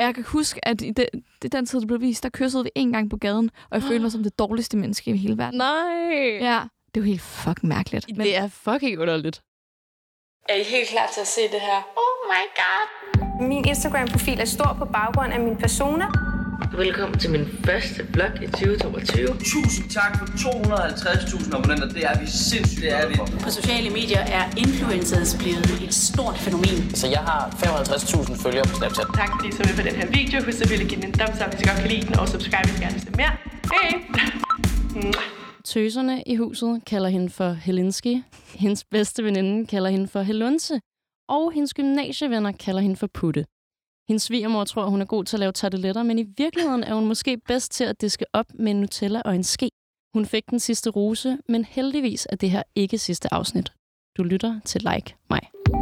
Jeg kan huske, at i den tid, det blev vist, der kyssede vi 1 gang på gaden, og jeg følte mig som det dårligste menneske i hele verden. Nej! Ja, det er jo helt fucking mærkeligt. Men det er fucking underligt. Er I helt klar til at se det her? Oh my god! Min Instagram-profil er stor på baggrund af min persona. Velkommen til min første vlog i 2022. Tusind tak for 250.000 abonnenter. Det er vi sindssygt. Det er vi. På sociale medier er influencers blevet et stort fænomen. Så jeg har 55.000 følgere på Snapchat. Tak fordi I så med på den her video. Husk selvfølgelig at give den en thumbs up, hvis I godt kan lide den, og subscribe, hvis I gerne vil se mere. Hej! Tøserne i huset kalder hende for Helinski. Hendes bedste veninde kalder hende for Helunse. Og hendes gymnasievenner kalder hende for Putte. Hendes svigermor tror, hun er god til at lave tarteletter, men i virkeligheden er hun måske bedst til at diske op med en Nutella og en ske. Hun fik den sidste rose, men heldigvis er det her ikke sidste afsnit. Du lytter til Like mig.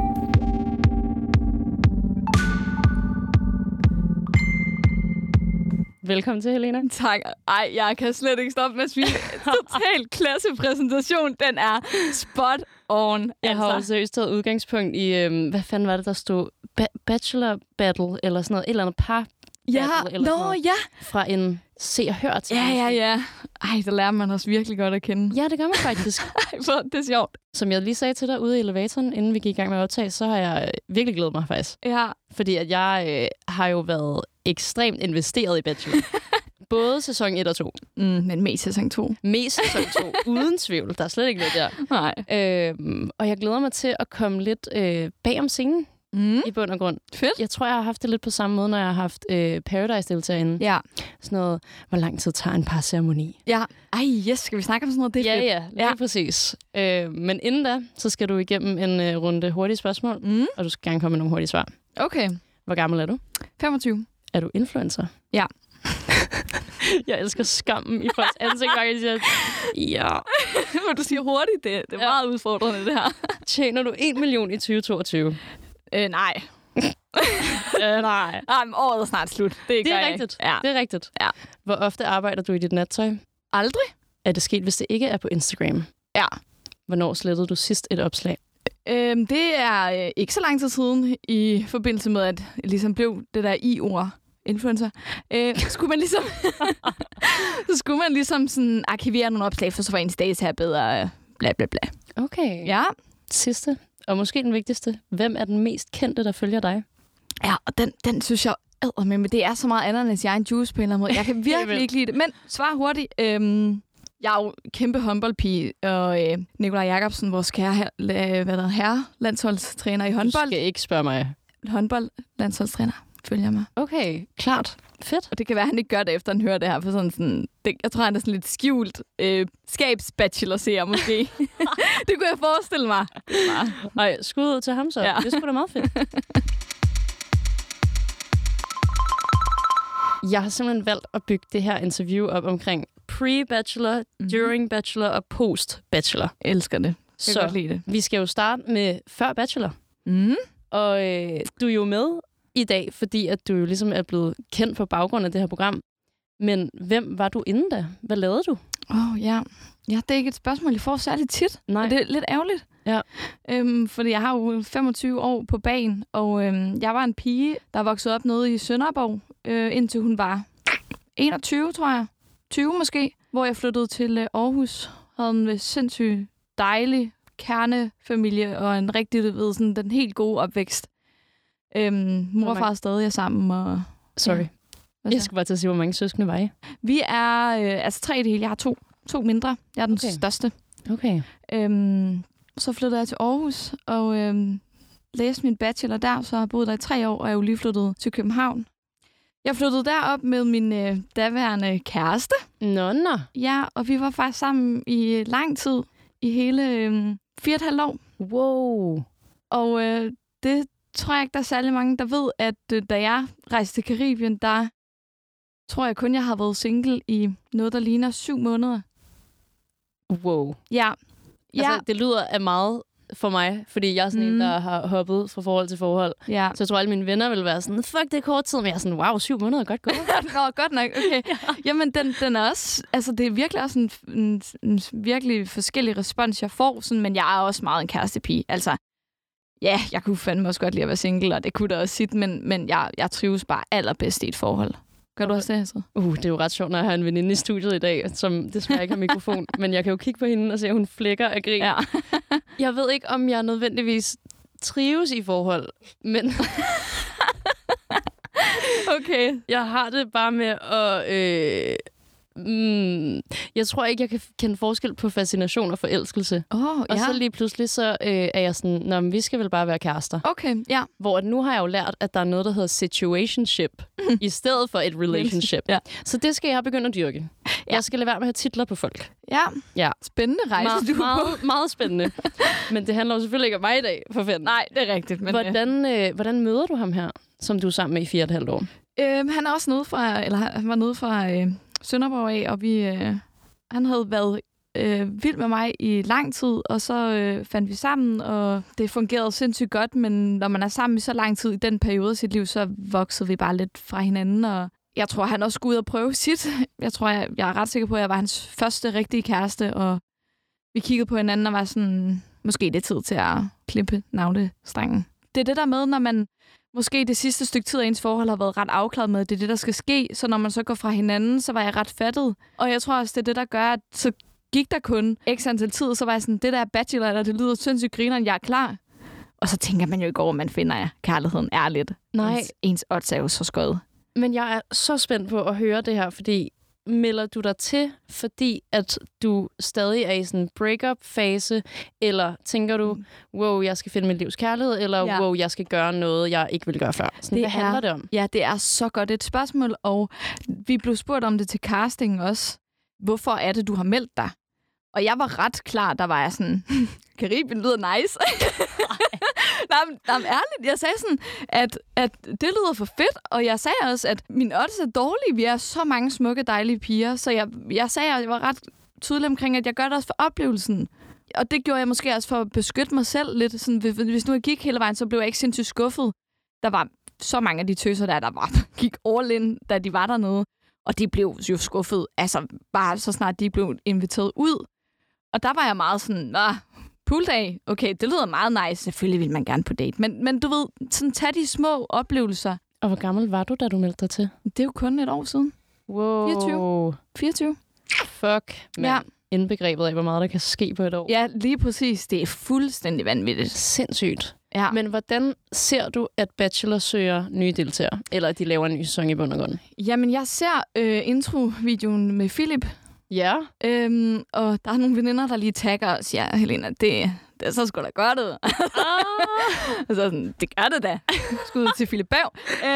Velkommen til, Helena. Tak. Ej, jeg kan slet ikke stoppe med at smile. Total klassepræsentation. Den er spot on. Jeg har jo seriøst taget udgangspunkt i, hvad fanden var det, der stod? Bachelor battle, eller sådan noget. Et eller andet par battle, eller sådan noget. Fra en Se og Hør til. Ja. Ej, der lærer man os virkelig godt at kende. Ja, det gør man faktisk. Ej, for det er sjovt. Som jeg lige sagde til dig ude i elevatoren, inden vi gik i gang med at optage, så har jeg virkelig glædet mig faktisk. Ja. Fordi at jeg har jo været ekstremt investeret i Bachelor. Både sæson 1 og 2. Men mest sæson 2. Mest sæson 2, uden tvivl. Der er slet ikke noget der. Nej. Og jeg glæder mig til at komme lidt bag om scenen. I bund og grund. Fedt. Jeg tror, jeg har haft det lidt på samme måde, når jeg har haft Paradise-deltagerinde. Ja. Sådan noget, hvor lang tid tager en parceremoni? Ja. Ej, yes. Skal vi snakke om sådan noget? Det er fedt. Ja, lige præcis. Men inden da, så skal du igennem en runde hurtige spørgsmål, og du skal gerne komme med nogle hurtige svar. Okay. Hvor gammel er du? 25. Er du influencer? Ja. Jeg elsker skammen i folks ansigt, når jeg siger, ja. Hvor du siger hurtigt, det er meget udfordrende, det her. Tjener du 1 million i 2022? Nej. Nej. Men året er snart slut. Det er rigtigt. Ja. Det er rigtigt. Ja. Hvor ofte arbejder du i dit nattøj? Aldrig. Er det sket, hvis det ikke er på Instagram? Ja. Hvornår slettede du sidst et opslag? Det er ikke så lang tid siden, i forbindelse med, at det ligesom blev det der i-ord, influencer. Skulle man ligesom sådan arkivere nogle opslag, for så var ens days her bedre, bla bla bla. Okay. Ja. Sidste, og måske den vigtigste. Hvem er den mest kendte, der følger dig? Ja, og den synes jeg æder med, men det er så meget ananas i egen juice på en eller anden måde. Jeg kan virkelig ikke lide det. Men svar hurtigt. Jeg er jo kæmpe håndboldpige, og Nikolaj Jakobsen, vores kære herrelandsholdstræner i håndbold. Du skal ikke spørge mig. Håndboldlandsholdstræner følger mig. Okay, klart. Fedt. Og det kan være, at han ikke gør det, efter han hører det her. For sådan jeg tror, han er sådan lidt skjult skabsbachelor-seer måske. Det kunne jeg forestille mig. Nej, skud ud til ham så. Ja. Det er sgu da meget fedt. Jeg har simpelthen valgt at bygge det her interview op omkring pre-bachelor, during bachelor og post-bachelor. Jeg elsker det. Jeg kan godt lide det. Vi skal jo starte med før bachelor. Og du er jo med i dag, fordi at du jo ligesom er blevet kendt på baggrund af det her program. Men hvem var du inden da? Hvad lavede du? Ja, det er ikke et spørgsmål, jeg får særligt tit. Nej. Og det er lidt ærgerligt. Ja. Fordi jeg har jo 25 år på bagen, og jeg var en pige, der voksede op nede i Sønderborg, indtil hun var 21, tror jeg. 20 måske, hvor jeg flyttede til Aarhus. Havde en sindssygt dejlig kernefamilie, og en rigtig, sådan den helt gode opvækst. Mor og far stadig er sammen. Og, sorry. Ja. Jeg skal bare til at sige, hvor mange søskende var I? Vi er 3 i det hele. Jeg har to mindre. Jeg er den største. Okay. Så flyttede jeg til Aarhus og læste min bachelor der, så har jeg boet der i 3 år, og jeg er jo lige flyttet til København. Jeg flyttede derop med min daværende kæreste. Nå. Ja, og vi var faktisk sammen i lang tid. I hele 4,5 år. Wow. Og det tror jeg ikke, der er særlig mange, der ved, at da jeg rejste til Karibien, der tror jeg kun, jeg har været single i noget, der ligner 7 måneder. Wow. Ja. Altså, det lyder af meget for mig, fordi jeg er sådan en, der har hoppet fra forhold til forhold. Ja. Så jeg tror, alle mine venner vil være sådan, fuck, det er kort tid, men jeg er sådan, wow, 7 måneder, godt gået. Nå, godt nok, okay. Ja. Jamen, den er også, altså det er virkelig også en virkelig forskellig respons, jeg får, sådan, men jeg er også meget en kærestepige. Altså, Ja, jeg kunne fandme også godt lide at være single, og det kunne da også sit, men jeg trives bare allerbedst i et forhold. Gør du også det, altså? Det er jo ret sjovt, når jeg har en veninde i studiet i dag, som desværre ikke har mikrofon, men jeg kan jo kigge på hende og se, at hun flækker af grin. Ja. Jeg ved ikke, om jeg nødvendigvis trives i forhold, men Okay. jeg har det bare med at... jeg tror ikke, jeg kan kende forskel på fascination og forelskelse. Og så lige pludselig, så er jeg sådan, nå, men vi skal vel bare være kærester. Okay, ja. Hvor nu har jeg jo lært, at der er noget, der hedder situationship, i stedet for et relationship. Ja. Så det skal jeg begynde at dyrke. Ja. Jeg skal lade være med at have titler på folk. Ja. Spændende rejse, du meget, meget spændende. Men det handler jo selvfølgelig ikke om mig i dag, for fanden. Nej, det er rigtigt. Men hvordan møder du ham her, som du er sammen med i 4,5 år? Han er også han var nede fra Sønderborg af, og han havde været vild med mig i lang tid, og så fandt vi sammen, og det fungerede sindssygt godt, men når man er sammen i så lang tid i den periode af sit liv, så voksede vi bare lidt fra hinanden, og jeg tror, han også skulle ud og prøve sit. Jeg tror, jeg er ret sikker på, at jeg var hans første rigtige kæreste, og vi kiggede på hinanden og var sådan, måske det er tid til at klippe navlestrengen. Det er det der med, når man måske det sidste stykke tid af ens forhold har været ret afklaret med, at det er det, der skal ske. Så når man så går fra hinanden, så var jeg ret fattet. Og jeg tror også, det er det, der gør, at så gik der kun x antal tid, så var jeg sådan, det der bachelor, der det lyder sindssygt grineren, jeg er klar. Og så tænker man jo ikke over, man finder kærligheden ærligt. Nej. Ens odds er jo så skøjet. Men jeg er så spændt på at høre det her, fordi melder du dig til, fordi at du stadig er i sådan en break-up-fase, eller tænker du, wow, jeg skal finde mit livs kærlighed, eller wow, jeg skal gøre noget, jeg ikke ville gøre før? Sådan, hvad handler det om? Ja, det er så godt et spørgsmål, og vi blev spurgt om det til casting også. Hvorfor er det, du har meldt dig? Og jeg var ret klar, der var jeg sådan, Karibien lyder nice. Nej, ærligt, jeg sagde sådan, at det lyder for fedt, og jeg sagde også, at min odds er dårlige. Vi er så mange smukke, dejlige piger, så jeg sagde, at jeg var ret tydelig omkring, at jeg gør det også for oplevelsen. Og det gjorde jeg måske også for at beskytte mig selv lidt. Sådan, hvis nu jeg gik hele vejen, så blev jeg ikke sindssygt skuffet. Der var så mange af de tøser der gik all in, da de var dernede. Og de blev jo skuffet, altså bare så snart de blev inviteret ud. Og der var jeg meget sådan, pooldag, okay, det lyder meget nice. Selvfølgelig vil man gerne på date. Men du ved, sådan tag de små oplevelser. Og hvor gammel var du, da du meldte dig til? Det er jo kun et år siden. Wow. 24. Fuck, man. Indbegrebet af, hvor meget der kan ske på et år. Ja, lige præcis. Det er fuldstændig vanvittigt. Sindssygt. Ja. Men hvordan ser du, at Bachelor søger nye deltagere? Eller at de laver en ny sæson i bund og grund? Jamen, jeg ser introvideoen med Philip. Ja. Og der er nogle veninder, der lige tagger og siger, Helena, det er så sgu da godt ud. Og så sådan, det gør det da. Skud til Philip Bav.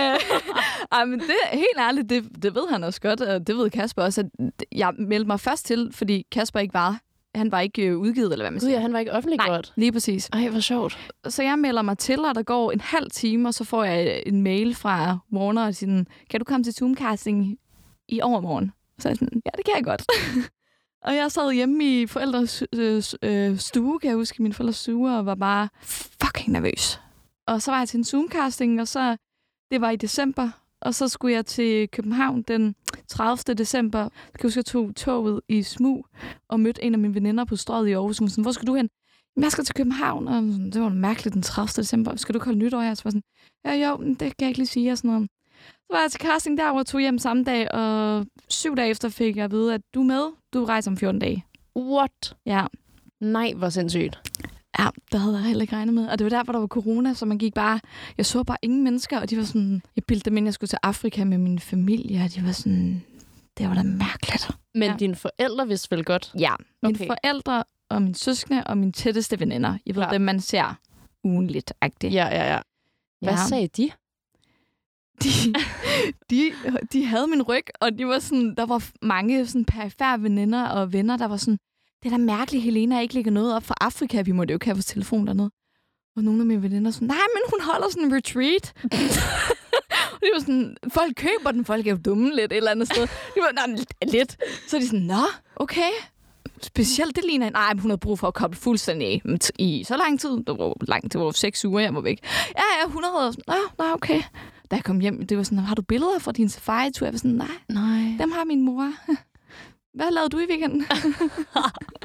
Men det er helt ærligt, det ved han også godt, og det ved Kasper også, at jeg meldte mig først til, fordi Kasper ikke var. Han var ikke udgivet, eller hvad man siger. Ja, han var ikke offentliggjort. Nej, lige præcis. Ej, hvor sjovt. Så jeg melder mig til, og der går en halv time, og så får jeg en mail fra Warner, og siger, kan du komme til Zoom-casting i overmorgen? Så jeg sådan, ja, det kan jeg godt. Og jeg sad hjemme i forældres stue, kan jeg huske, min forældres stue, og var bare fucking nervøs. Og så var jeg til en Zoom-casting, og så, det var i december, og så skulle jeg til København den 30. december. Jeg kan huske, jeg tog toget i smug, og mødte en af mine veninder på Strøget i Aarhus. Hun sådan, hvor skal du hen? Jeg skal til København, og det var mærkeligt den 30. december. Skal du ikke holde nytår her? Så var sådan, jo, det kan jeg ikke lige sige, og sådan noget. Så var jeg til casting der, og tog hjem samme dag, og 7 dage efter fik jeg at vide, at du er med. Du rejser om 14 dage. What? Ja. Nej, hvor sindssygt. Ja, det havde jeg heller ikke regnet med. Og det var derfor, der var corona, så man gik bare... Jeg så bare ingen mennesker, og de var sådan... Jeg bildte dem ind, jeg skulle til Afrika med min familie, og de var sådan... Det var da mærkeligt. Men dine forældre vidste vel godt? Ja, mine forældre og mine søskende og mine tætteste veninder. Jeg ved, dem man ser ugenligt-agtigt. Ja. Hvad sagde de? De havde min ryg, og de var sådan, der var mange sådan perifære veninder og venner, der var sådan, det er da mærkeligt, Helena ikke lægger noget op for Afrika. Vi måtte jo ikke have vores telefon dernede. Og nogle af mine veninder sådan, nej, men hun holder sådan en retreat. Og de var sådan, folk køber den, folk er jo dumme lidt et eller andet sted. De var, lidt. Så de sådan, nå, okay. Specielt det ligner, nej, hun havde brug for at koble fuldstændig af i så lang tid. Det var langt, det var 6 uger, jeg var væk. Ja, 100 år. Nå, okay. Da jeg kom hjem, det var sådan, har du billeder fra din safari-tur? Jeg var sådan, nej, dem har min mor. Hvad lavede du i weekenden?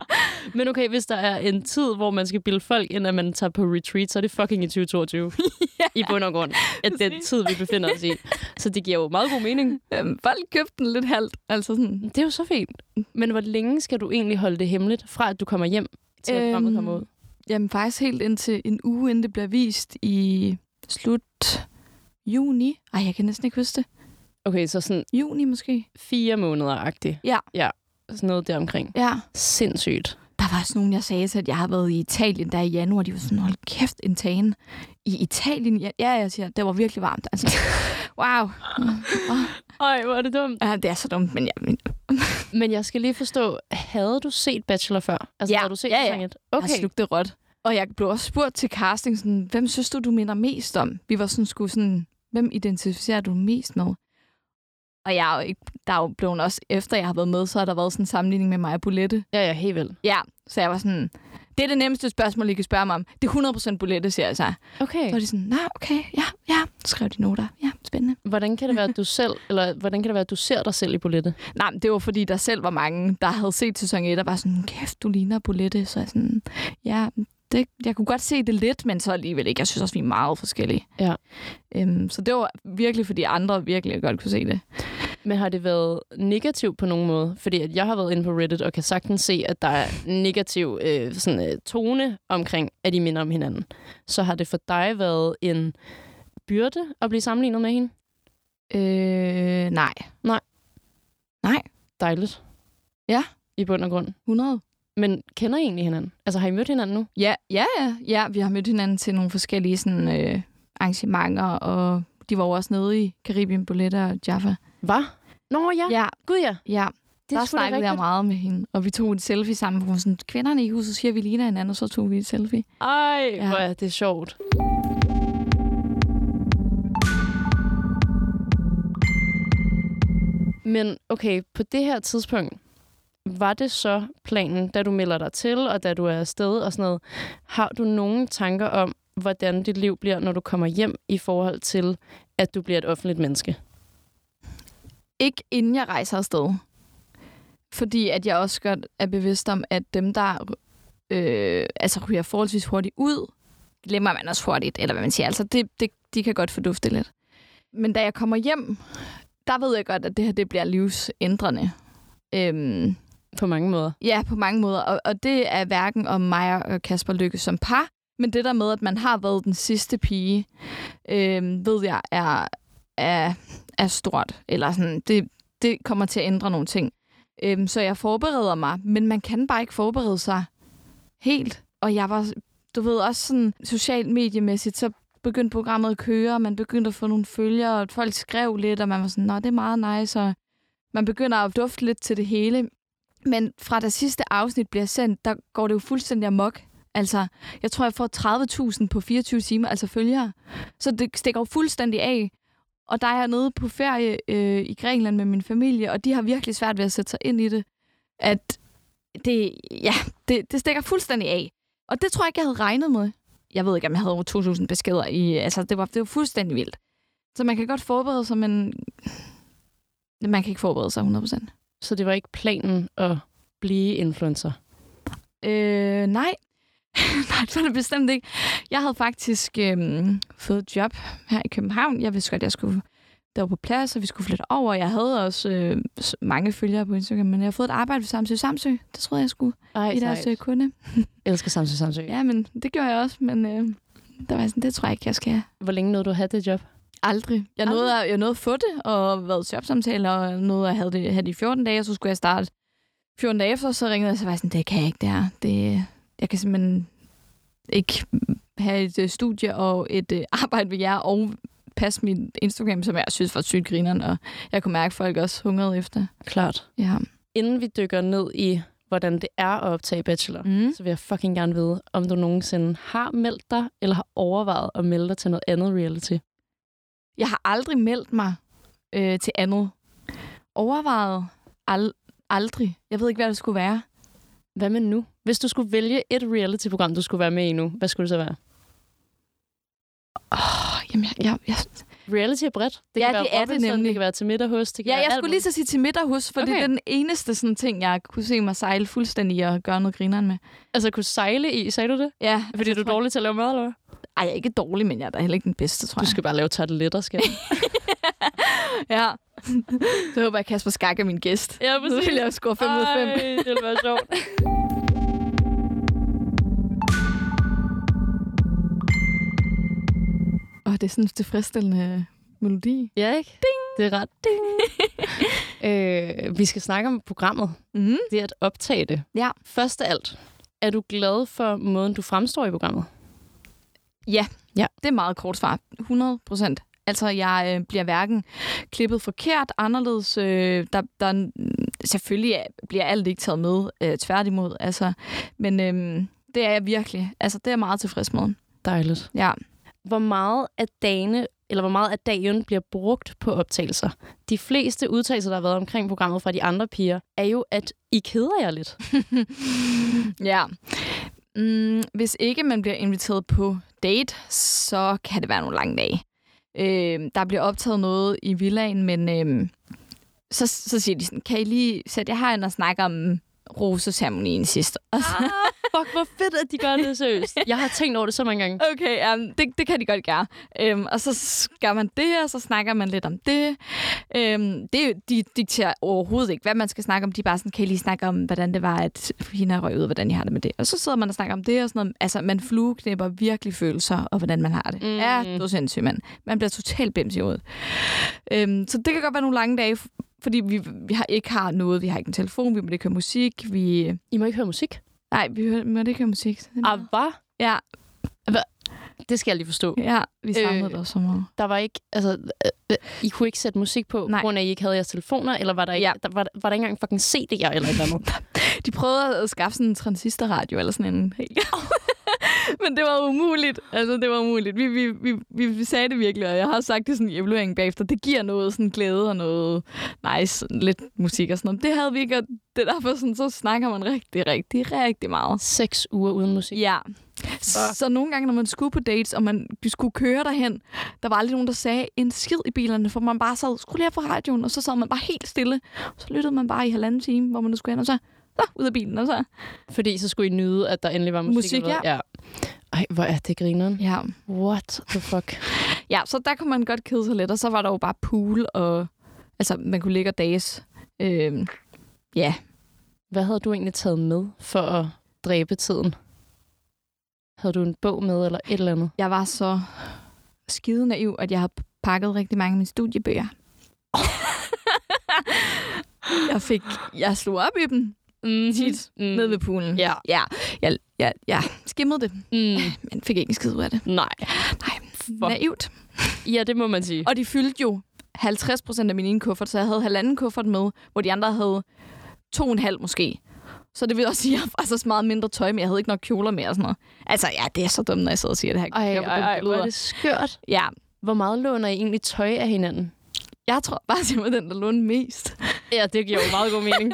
Men okay, hvis der er en tid, hvor man skal bilde folk ind, at man tager på retreat, så er det fucking i 2022. I bund og grund. At den tid, vi befinder os i. Så det giver jo meget god mening. Folk købte den lidt halvt. Altså sådan. Det er jo så fint. Men hvor længe skal du egentlig holde det hemmeligt, fra at du kommer hjem, til at programmet kommer ud? Jamen faktisk helt indtil en uge, inden det bliver vist i slut juni. Ej, jeg kan næsten ikke huske det. Okay, så sådan... Juni måske. 4 måneder-agtigt. Ja. Ja, sådan noget deromkring. Ja. Sindssygt. Der var også nogen, jeg sagde til, at jeg har været i Italien der i januar. De var sådan, hold kæft, en tagen. I Italien? Ja, jeg siger, det var virkelig varmt. Altså, wow. Ej, hvor er det dumt. Ja, det er så dumt, men Men jeg skal lige forstå, havde du set Bachelor før? Altså, havde du set sæson 1? Okay. Jeg slugte det råt. Og jeg blev også spurgt til casting, sådan, hvem synes du minder mest om? Vi var sådan, hvem identificerer du mest med? Og jeg er jo ikke, der er jo blevet også, efter jeg har været med, så har der været sådan en sammenligning med mig og Bolette. Ja, helt vildt. Ja, så jeg var sådan, det er det nemmeste spørgsmål, I kan spørge mig om. Det er 100% Bolette, siger jeg så. Okay. Så var de sådan, nej, okay, ja, skrev de noter. Ja, spændende. Hvordan kan det være, at du selv, eller hvordan kan det være, at du ser dig selv i Bolette? Nej, det var fordi, der selv var mange, der havde set sæson 1, og var sådan, kæft, du ligner Bolette. Så jeg sådan, ja, jeg kunne godt se det lidt, men så alligevel ikke. Jeg synes også, vi er meget forskellige. Ja. Så det var virkelig, fordi andre virkelig godt kunne se det. Men har det været negativt på nogen måde? Fordi at jeg har været inde på Reddit og kan sagtens se, at der er negativ tone omkring, at de minder om hinanden. Så har det for dig været en byrde at blive sammenlignet med hende? Nej. Dejligt. Ja. I bund og grund. 100. Men kender I egentlig hinanden? Altså, har I mødt hinanden nu? Ja, vi har mødt hinanden til nogle forskellige sådan, arrangementer, og de var jo også nede i Karibien, Bolette og Jaffa. Hvad? Nå ja. Ja. Gud ja. Ja. Der snakkede jeg meget med hende, og vi tog et selfie sammen, hvor sådan, kvinderne i huset siger, vi ligner hinanden, og så tog vi et selfie. Ej, hvor er det sjovt. Men okay, på det her tidspunkt, var det så planen, da du melder dig til, og da du er afsted og sådan noget, har du nogle tanker om, hvordan dit liv bliver, når du kommer hjem, i forhold til, at du bliver et offentligt menneske? Ikke inden jeg rejser afsted. Fordi at jeg også godt er bevidst om, at dem, der ryger forholdsvis hurtigt ud, glemmer man også hurtigt, eller hvad man siger. Altså, de kan godt fordufte lidt. Men da jeg kommer hjem, der ved jeg godt, at det her det bliver livsændrende. På mange måder. Ja, på mange måder. Og det er hverken om mig og Kasper Lykke som par, men det der med, at man har været den sidste pige, ved jeg er stort. Eller sådan, det kommer til at ændre nogle ting. Så jeg forbereder mig, men man kan bare ikke forberede sig helt. Og jeg var, du ved, også sådan socialt mediemæssigt, så begyndte programmet at køre, og man begyndte at få nogle følgere, og folk skrev lidt, og man var sådan, nå, det er meget nice, og man begynder at dufte lidt til det hele. Men fra det sidste afsnit bliver sendt, der går det jo fuldstændig amok. Altså, jeg tror, jeg får 30.000 på 24 timer, altså følgere. Så det stikker jo fuldstændig af. Og der er jeg nede på ferie i Grækenland med min familie, og de har virkelig svært ved at sætte sig ind i det. At det stikker fuldstændig af. Og det tror jeg ikke, jeg havde regnet med. Jeg ved ikke, om jeg havde over 2.000 beskeder i. Altså, det var fuldstændig vildt. Så man kan godt forberede sig, men man kan ikke forberede sig 100%. Så det var ikke planen at blive influencer? Nej. Nej, det var det bestemt ikke. Jeg havde faktisk fået et job her i København. Jeg vidste godt, jeg skulle der var på plads, og vi skulle flytte over. Jeg havde også mange følgere på Instagram, men jeg har fået et arbejde ved Samsø. Det troede jeg skulle i deres kunde. Jeg elsker Samsø. Ja, men det gjorde jeg også, men der var sådan, det tror jeg ikke, jeg skal. Hvor længe nåede du at have det job? Aldrig. Jeg nåede at få det, og været jobsamtaler, og nåede at have det i 14 dage, og så skulle jeg starte 14 dage efter, så ringede jeg, så var jeg sådan, det kan jeg ikke, det er. Jeg kan simpelthen ikke have et studie og et arbejde ved jer, og passe min Instagram, som jeg synes var sygt grineren, og jeg kunne mærke, at folk også hungrede efter. Klart. Ja. Inden vi dykker ned i, hvordan det er at optage Bachelor, så vil jeg fucking gerne vide, om du nogensinde har meldt dig, eller har overvejet at melde dig til noget andet reality. Jeg har aldrig meldt mig til andet. Overvejet aldrig. Jeg ved ikke, hvad det skulle være. Hvad med nu? Hvis du skulle vælge et reality-program, du skulle være med i nu, hvad skulle det så være? Jamen, Reality er bredt. Det kan være det er det Robinson, nemlig. det kan være til middag hos. Det kan være Jeg alt skulle lige så sige til middag hos, for det er den eneste sådan ting, jeg kunne se mig sejle fuldstændig og gøre noget grineren med. Altså kunne sejle i, sagde du det? Ja. Fordi du er dårlig til at lave mad, eller hvad? Ej, jeg er ikke dårlig, men jeg er da heller ikke den bedste, tror jeg. Du skal bare lave tarteletter, skal Ja. Så håber jeg, Kasper Skak er min gæst. Ja, præcis. Nu vil jeg score 5 ud af 5. Det ville være sjovt. Det er sådan en tilfredsstillende melodi. Ja, ikke? Ding! Det er ret. Ding! Vi skal snakke om programmet. Mm. Det er at optage det. Ja. Først af alt, er du glad for måden, du fremstår i programmet? Ja, det er meget kort svar. 100%. Altså, jeg bliver hverken klippet forkert, anderledes. Selvfølgelig bliver alt ikke taget med, tværtimod. Altså, men det er jeg virkelig. Altså, det er jeg meget tilfreds med. Dejligt. Ja. Hvor meget af dagen bliver brugt på optagelser? De fleste udtalelser, der har været omkring programmet fra de andre piger, er jo, at I keder jer lidt. Ja. Hvis ikke man bliver inviteret på date, så kan det være nogle lange dage. Der bliver optaget noget i villaen, men så siger de sådan, kan I lige sætte jer herind og snakke om roseceremonien sidst? Fuck, hvor fedt, at de gør det seriøst. Jeg har tænkt over det så mange gange. Okay, det kan de godt gøre. Og så gør man det, og så snakker man lidt om det. De dikterer overhovedet ikke, hvad man skal snakke om. De bare sådan, kan I lige snakke om, hvordan det var, at hende har røget ud, hvordan I har det med det. Og så sidder man og snakker om det og sådan noget. Altså, man flueknæpper virkelig følelser, og hvordan man har det. Ja, det er sindssygt, mand. Man bliver totalt bims i hovedet. Så det kan godt være nogle lange dage, fordi vi ikke har noget. Vi har ikke en telefon, vi må ikke høre musik. I må ikke høre musik? Nej, vi må ikke høre musik. Hvad? Ja. Det skal jeg lige forstå. Ja, vi savnede det også så meget. Der var ikke, altså, I kunne ikke sætte musik på grund af, at I ikke havde jeres telefoner, eller var der ikke, var der ikke engang fucking CD'er eller et eller andet? De prøvede at skaffe sådan en transistorradio eller sådan en helt. Men det var umuligt. Altså, det var umuligt. Vi sagde det virkelig, og jeg har sagt det sådan i evalueringen bagefter. Det giver noget sådan glæde og noget nice, lidt musik og sådan noget. Det havde vi ikke, og det er derfor sådan, så snakker man rigtig meget. 6 uger uden musik? Ja. Så nogle gange, når man skulle på dates, og man skulle køre derhen, der var aldrig nogen, der sagde en skid i bilerne, for man bare sad, skru lige på radioen, og så sad man bare helt stille. Så lyttede man bare i 1,5 time, hvor man nu skulle hen, og så ud af bilen, og så. Fordi så skulle I nyde, at der endelig var musik? Ja. Ej, hvor er det grineren? Ja. What the fuck? Ja, så der kunne man godt kede sig lidt, og så var der jo bare pool, og altså, man kunne ligge og dages. Ja. Hvad havde du egentlig taget med for at dræbe tiden? Havde du en bog med, eller et eller andet? Jeg var så skide naiv, at jeg havde pakket rigtig mange af mine studiebøger. Jeg slog op i dem tit nede ved poolen. Ja. Jeg skimmede det, men fik ikke en skid ud af det. Nej. Naivt. Ja, det må man sige. Og de fyldte jo 50% af min ene kuffert, så jeg havde 1,5 kuffert med, hvor de andre havde 2,5 måske. Så det vil også sige, at jeg har faktisk meget mindre tøj, men jeg havde ikke nok kjoler med og sådan noget. Altså, ja, det er så dumt, når jeg sidder og siger det her. Ej, hvor er det skørt. Ja. Hvor meget låner I egentlig tøj af hinanden? Jeg tror bare, at jeg var den, der lånte mest. Ja, det giver jo meget god mening.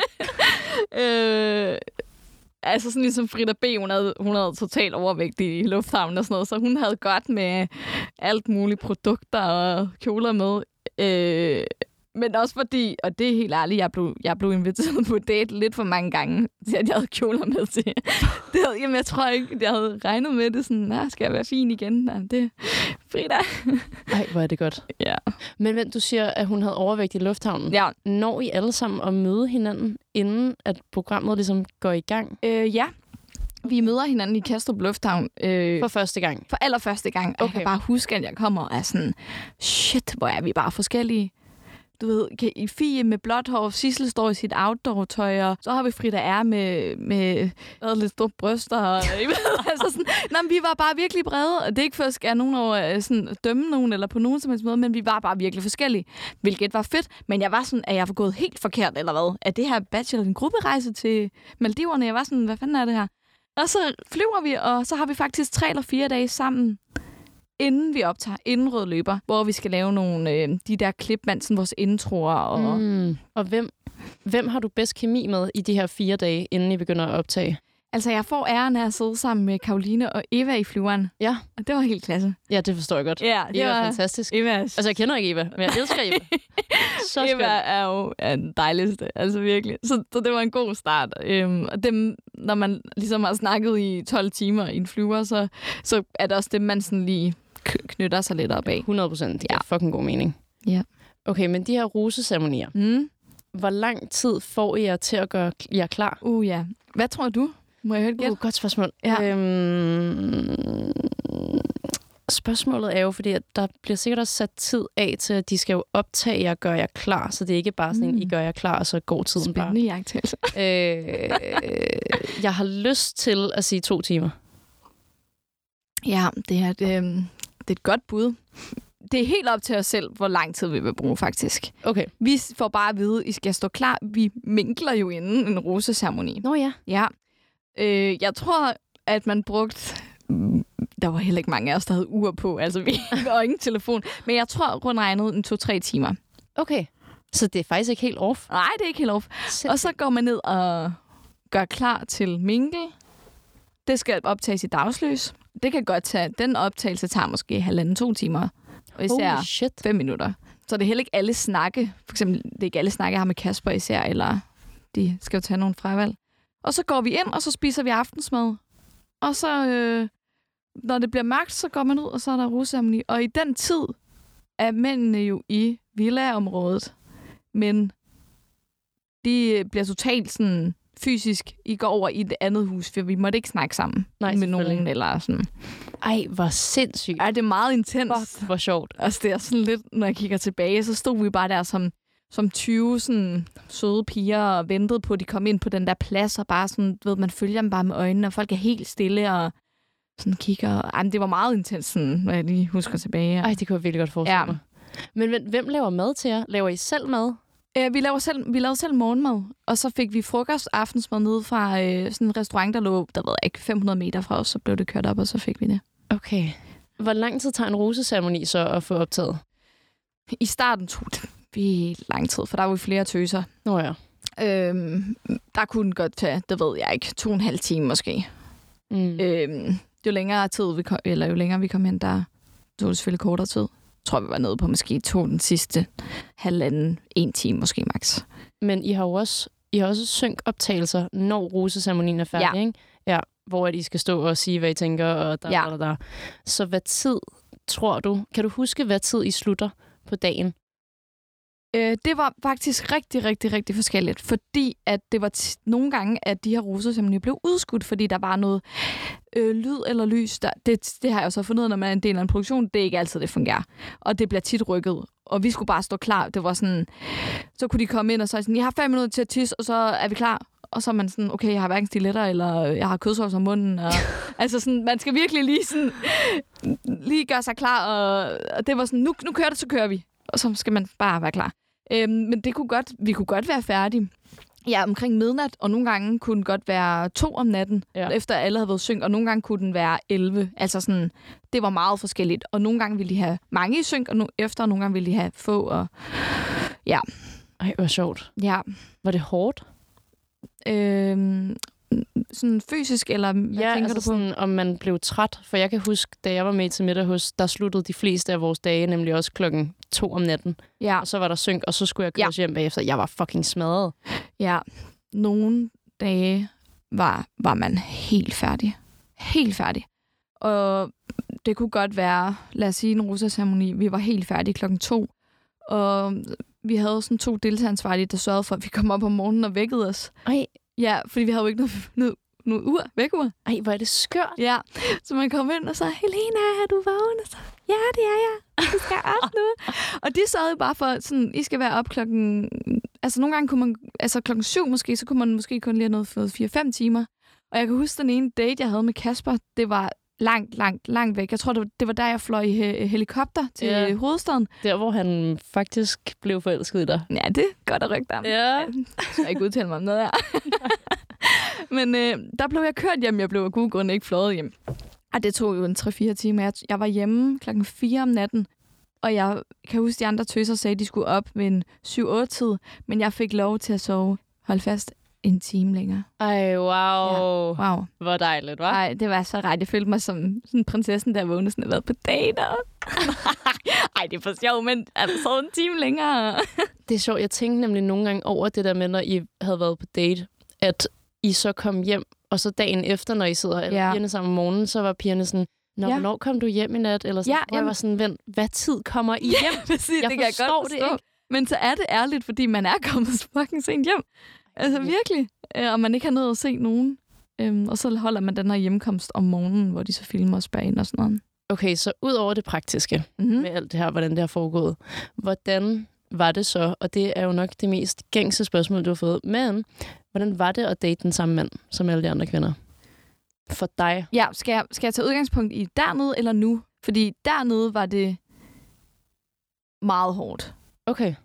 Altså sådan ligesom Frida B., hun havde totalt overvægt i lufthavnen og sådan noget, så hun havde godt med alt mulige produkter og kjoler med. Men også fordi, og det er helt ærligt, jeg blev inviteret på date lidt for mange gange, til at jeg havde kjoler med til. Jamen, jeg tror ikke, jeg havde regnet med det sådan, skal jeg være fin igen? Nej, det Frida. Ej, hvor er det godt. Ja. Men du siger, at hun havde overvægt i lufthavnen. Ja. Når I alle sammen at møde hinanden, inden at programmet ligesom går i gang? Ja. Vi møder hinanden i Kastrup Lufthavn. For første gang? For allerførste gang. Okay. Jeg kan bare huske, at jeg kommer og er sådan, shit, hvor er vi bare forskellige. Du ved, i Fie med blåt hår, Sissel står i sit outdoor-tøj, og så har vi Frida R. med lidt store bryster. Og, altså sådan, vi var bare virkelig brede, og det er ikke for at skære nogen over, sådan, dømme nogen eller på nogen som helst måde, men vi var bare virkelig forskellige, hvilket var fedt. Men jeg var sådan, at jeg var gået helt forkert, eller hvad? Er det her bachelor en grupperejse til Maldiverne? Jeg var sådan, hvad fanden er det her? Og så flyver vi, og så har vi faktisk 3 eller 4 dage sammen, inden vi optager, inden Rød Løber, hvor vi skal lave nogle de der klip, sådan vores introer. Og hvem har du bedst kemi med i de her 4 dage, inden I begynder at optage? Altså, jeg får æren af at sidde sammen med Karoline og Eva i flyveren. Ja. Og det var helt klasse. Ja, det forstår jeg godt. Ja, det Eva var er fantastisk. Eva. Altså, jeg kender ikke Eva, men jeg elsker Eva. Så Eva skønt. er jo den dejligste, altså virkelig. Så det var en god start. Og dem, når man ligesom har snakket i 12 timer i en flyver, så er det også det, man sådan lige knytter sig lidt op af. 100%. Det giver fucking god mening. Ja. Okay, men de her roseceremonier. Hvor lang tid får I jer til at gøre jer klar? Ja. Hvad tror du? Må jeg høre et gæt? Godt spørgsmål. Ja. Spørgsmålet er jo, fordi at der bliver sikkert også sat tid af til, at de skal jo optage jer og gøre jer klar, så det er ikke bare sådan, I gør jer klar, og så går tiden Spændende iagttagelse. Jeg har lyst til at sige 2 timer. Ja, det er et godt bud. Det er helt op til os selv, hvor lang tid vi vil bruge, faktisk. Okay. Vi får bare at vide, at I skal stå klar. Vi minkler jo inden en roseceremoni. Nå ja. Ja. Jeg tror, at man brugte... Der var heller ikke mange af os, der havde ur på. Altså, vi var ingen telefon. Men jeg tror, rundt regnet en 2-3 timer. Okay. Så det er faktisk ikke helt off? Nej, det er ikke helt off. Og så går man ned og gør klar til mingle. Det skal optages i dagslys. Det kan godt tage... Den optagelse tager måske 1,5-2 timer. Og især 5 minutter. Så det er heller ikke alle snakke. For eksempel, det er ikke alle snakke, jeg har med Kasper især, eller de skal jo tage nogle fravalg. Og så går vi ind, og så spiser vi aftensmad. Og så, når det bliver mørkt, så går man ud, og så er der roseceremoni. Og i den tid er mændene jo i villaområdet. Men de bliver totalt sådan fysisk. I går over i et andet hus, for vi måtte ikke snakke sammen med nogen. Eller sådan. Ej, hvor sindssygt. Ja, det er meget intens. Hvor sjovt. Altså, det er sådan lidt, når jeg kigger tilbage, så stod vi bare der som 20 sådan, søde piger og ventede på, at de kom ind på den der plads, og bare sådan, ved man følger dem bare med øjnene, og folk er helt stille og sådan kigger. Ej, men det var meget intens, sådan, når jeg lige husker tilbage. Ej, det kunne jeg virkelig godt forestille mig. Men hvem laver mad til jer? Laver I selv mad? Vi lavede selv morgenmad, og så fik vi frokost aftensmad nede fra sådan en restaurant, der lå, der ved ikke, 500 meter fra os, så blev det kørt op, og så fik vi det. Okay. Hvor lang tid tager en roseceremoni så at få optaget? I starten tog det vildt lang tid, for der var jo flere tøser. Nå ja. Der kunne den godt tage, det ved jeg ikke, 2,5 timer måske. Jo længere tid jo længere vi kom hen, der tog det selvfølgelig kortere tid. Jeg tror, vi var nede på måske den sidste 1,5 time måske max. Men I har også synkoptagelser, når roseceremonien er færdig, ikke? Ja, hvor I skal stå og sige, hvad I tænker, og der. Så hvad tid tror du? Kan du huske, hvad tid I slutter på dagen? Det var faktisk rigtig, rigtig, rigtig forskelligt, fordi at det var nogle gange, at de her roseceremonier blev udskudt, fordi der var noget lyd eller lys. Det har jeg jo så fundet ud af, når man er en del af en produktion. Det er ikke altid, det fungerer. Og det bliver tit rykket. Og vi skulle bare stå klar. Det var sådan, så kunne de komme ind og så sådan, jeg har 5 minutter til at tisse, og så er vi klar. Og så er man sådan, okay, jeg har hverken stiletter, eller jeg har kødsovs om munden. Og, altså sådan, man skal virkelig lige gøre sig klar. Og det var sådan, nu kører det, så kører vi. Og så skal man bare være klar. Men vi kunne godt være færdige. Ja, omkring midnat, og nogle gange kunne den godt være 2 om natten, efter alle havde været synk, og nogle gange kunne den være 11. Altså sådan, det var meget forskelligt. Og nogle gange ville de have mange i synk, og nogle gange ville de have få, og ja. Ej, hvor sjovt. Ja. Var det hårdt? Sådan fysisk, eller hvad tænker altså du på? Sådan, om man blev træt. For jeg kan huske, da jeg var med til middag hos, der sluttede de fleste af vores dage, nemlig også 2:00 om natten. Ja. Og så var der synk, og så skulle jeg køres hjem bagefter. Jeg var fucking smadret. Ja. Nogle dage var man helt færdig. Helt færdig. Og det kunne godt være, lad os sige, en roseceremoni. Vi var helt færdige 2:00. Og vi havde sådan 2 deltageransvarlige, der sørgede for, at vi kom op om morgenen og vækkede os. Ej. Ja, fordi vi havde jo ikke noget vækkeur. Ej, hvor er det skørt. Ja, så man kom ind og så, Helena, er du vågen? Og så, ja, det er jeg. Du skal også nu. Og de sørgede bare for, sådan, I skal være op klokken... Altså nogle gange kunne man... Altså 7:00 måske, så kunne man måske kun lige have noget for 4-5 timer. Og jeg kan huske den ene date, jeg havde med Kasper, det var langt væk. Jeg tror, det var der, jeg fløj i helikopter til hovedstaden. Der, hvor han faktisk blev forelsket i dig. Ja, det er godt at rygte om. Ja. Jeg skal ikke udtale mig om noget her. Men der blev jeg kørt hjem. Jeg blev af gode grunde ikke fløjet hjem. Og det tog jo en 3-4 timer. Jeg var hjemme 4:00 om natten. Og jeg kan huske, de andre tøser sagde, at de skulle op ved en 7-8-tid. Men jeg fik lov til at sove, hold fast, en time længere. Ej, wow. Ja. Wow. Hvor dejligt, hva'? Ej, det var så rart. Jeg følte mig som sådan prinsessen, der vågnede sådan, været på date. Ej, det er for sjov, men så en time længere. Det er sjovt. Jeg tænkte nemlig nogle gange over det der med, når I havde været på date, at I så kom hjem, og så dagen efter, når I sidder pigerne sammen om morgenen, så var pigerne sådan, hvornår kom du hjem i nat? Eller sådan, jeg var sådan, hvad tid kommer I hjem? Præcis, jeg det kan jeg godt forstå. Ikke. Men så er det ærligt, fordi man er kommet fucking sent hjem. Altså virkelig. Og man ikke har nået at se nogen. Og så holder man den her hjemkomst om morgenen, hvor de så filmer og spørger ind og sådan noget. Okay, så ud over det praktiske med alt det her, hvordan det har foregået, hvordan var det så, og det er jo nok det mest gængse spørgsmål, du har fået, men hvordan var det at date den samme mand, som alle de andre kvinder? For dig? Ja, skal jeg tage udgangspunkt i dernede eller nu? Fordi dernede var det meget hårdt. Okay.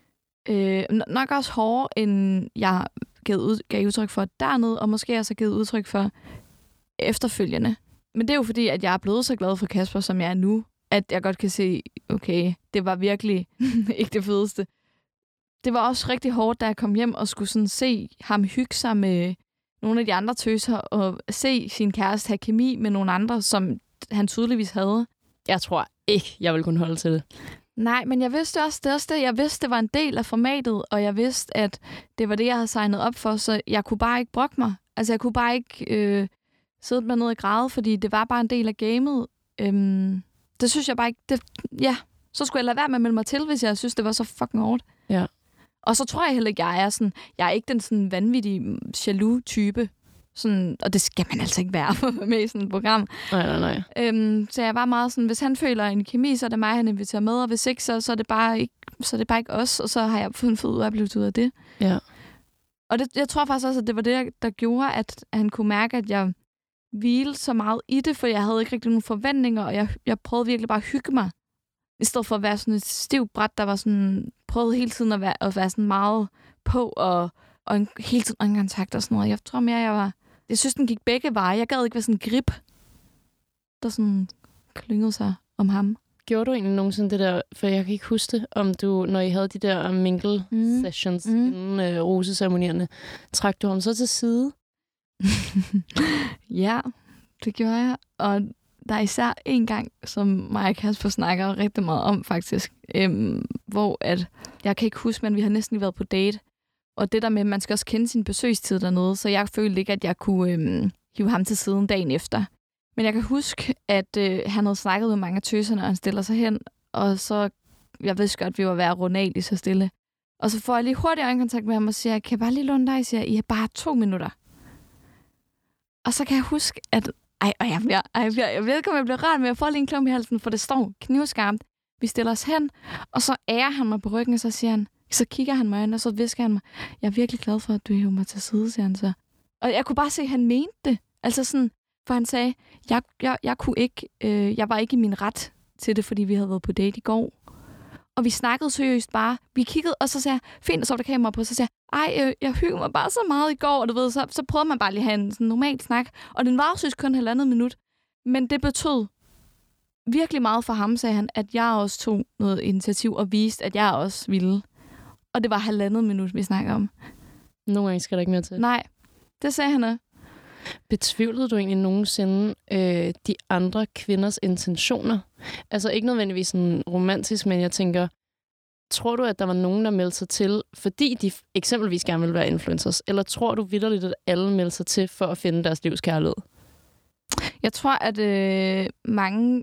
Nok også hårdere, end jeg gav udtryk for dernede, og måske også givet udtryk for efterfølgende. Men det er jo fordi, at jeg er blevet så glad for Kasper, som jeg er nu, at jeg godt kan se, okay, det var virkelig ikke det fedeste. Det var også rigtig hårdt, da jeg kom hjem og skulle sådan se ham hygge sig med nogle af de andre tøser, og se sin kæreste have kemi med nogle andre, som han tydeligvis havde. Jeg tror ikke, jeg ville kunne holde til det. Nej, men jeg vidste også, det. Jeg vidste, det var en del af formatet, og jeg vidste, at det var det, jeg havde signet op for, så jeg kunne bare ikke brokke mig. Altså, jeg kunne bare ikke sidde med ned og græde, fordi det var bare en del af gamet. Det synes jeg bare ikke... så skulle jeg lade være med at melde mig til, hvis jeg synes, det var så fucking hårdt. Ja. Og så tror jeg heller ikke, jeg er ikke den sådan vanvittige jaloux-type. Sådan, og det skal man altså ikke være for at være med i sådan et program. Nej. Så jeg var meget sådan, hvis han føler en kemi, så er det mig, han inviterer med, og hvis ikke, så er det bare ikke os, og så har jeg fundet fed oplevelse ud af det. Ja. Og jeg tror faktisk også, at det var det, der gjorde, at han kunne mærke, at jeg hvilede så meget i det, for jeg havde ikke rigtig nogen forventninger, og jeg prøvede virkelig bare at hygge mig. I stedet for at være sådan et stivt bræt, der var sådan, prøvede hele tiden at være sådan meget på, og hele tiden øjenkontakt og sådan noget. Jeg tror mere, jeg synes, den gik begge veje. Jeg gad ikke være sådan en grip, der sådan klyngede sig om ham. Gjorde du egentlig nogensinde det der, for jeg kan ikke huske det, om du, når I havde de der mingle-sessions inden roseceremonierne, trak du ham så til side? Ja, det gjorde jeg. Og der er især en gang, som mig og Kasper snakker rigtig meget om, faktisk, hvor at, jeg kan ikke huske, men vi har næsten været på date. Og det der med, at man skal også kende sin besøgstid dernede, så jeg følte ikke, at jeg kunne hive ham til siden dagen efter. Men jeg kan huske, at han havde snakket med mange af tøserne, og han stiller sig hen, og så, jeg vidste godt, at vi var ved at runde af lige så stille. Og så får jeg lige hurtigt øjenkontakt med ham og siger, kan jeg bare lige låne dig? Siger, I har bare 2 minutter. Og så kan jeg huske, at jeg ved ikke, om jeg bliver rart, men jeg får lige en klump i halsen, for det står knivskarpt. Vi stiller os hen, og så ærer han mig på ryggen, og så siger han, så kigger han mig ind, og så visker han mig, jeg er virkelig glad for, at du hiver mig til side, siger han så. Og jeg kunne bare se, at han mente det. Altså sådan, for han sagde, jeg kunne ikke, jeg var ikke i min ret til det, fordi vi havde været på date i går. Og vi snakkede seriøst bare. Vi kiggede, og så sagde jeg, fint, og så var der kamera på, så sagde jeg hyggede mig bare så meget i går, og du ved, så prøvede man bare lige at have en sådan normal snak. Og den var jo kun 1,5 minut. Men det betød virkelig meget for ham, sagde han, at jeg også tog noget initiativ og viste, at jeg også ville. Og det var 1,5 minut, vi snakkede om. Nogle gange skal der ikke mere til. Nej, det sagde han også. Betvivlede du egentlig nogensinde de andre kvinders intentioner? Altså ikke nødvendigvis sådan romantisk, men jeg tænker, tror du, at der var nogen, der meldte sig til, fordi de eksempelvis gerne ville være influencers? Eller tror du vitterligt, at alle meldte sig til for at finde deres livs kærlighed? Jeg tror, at mange...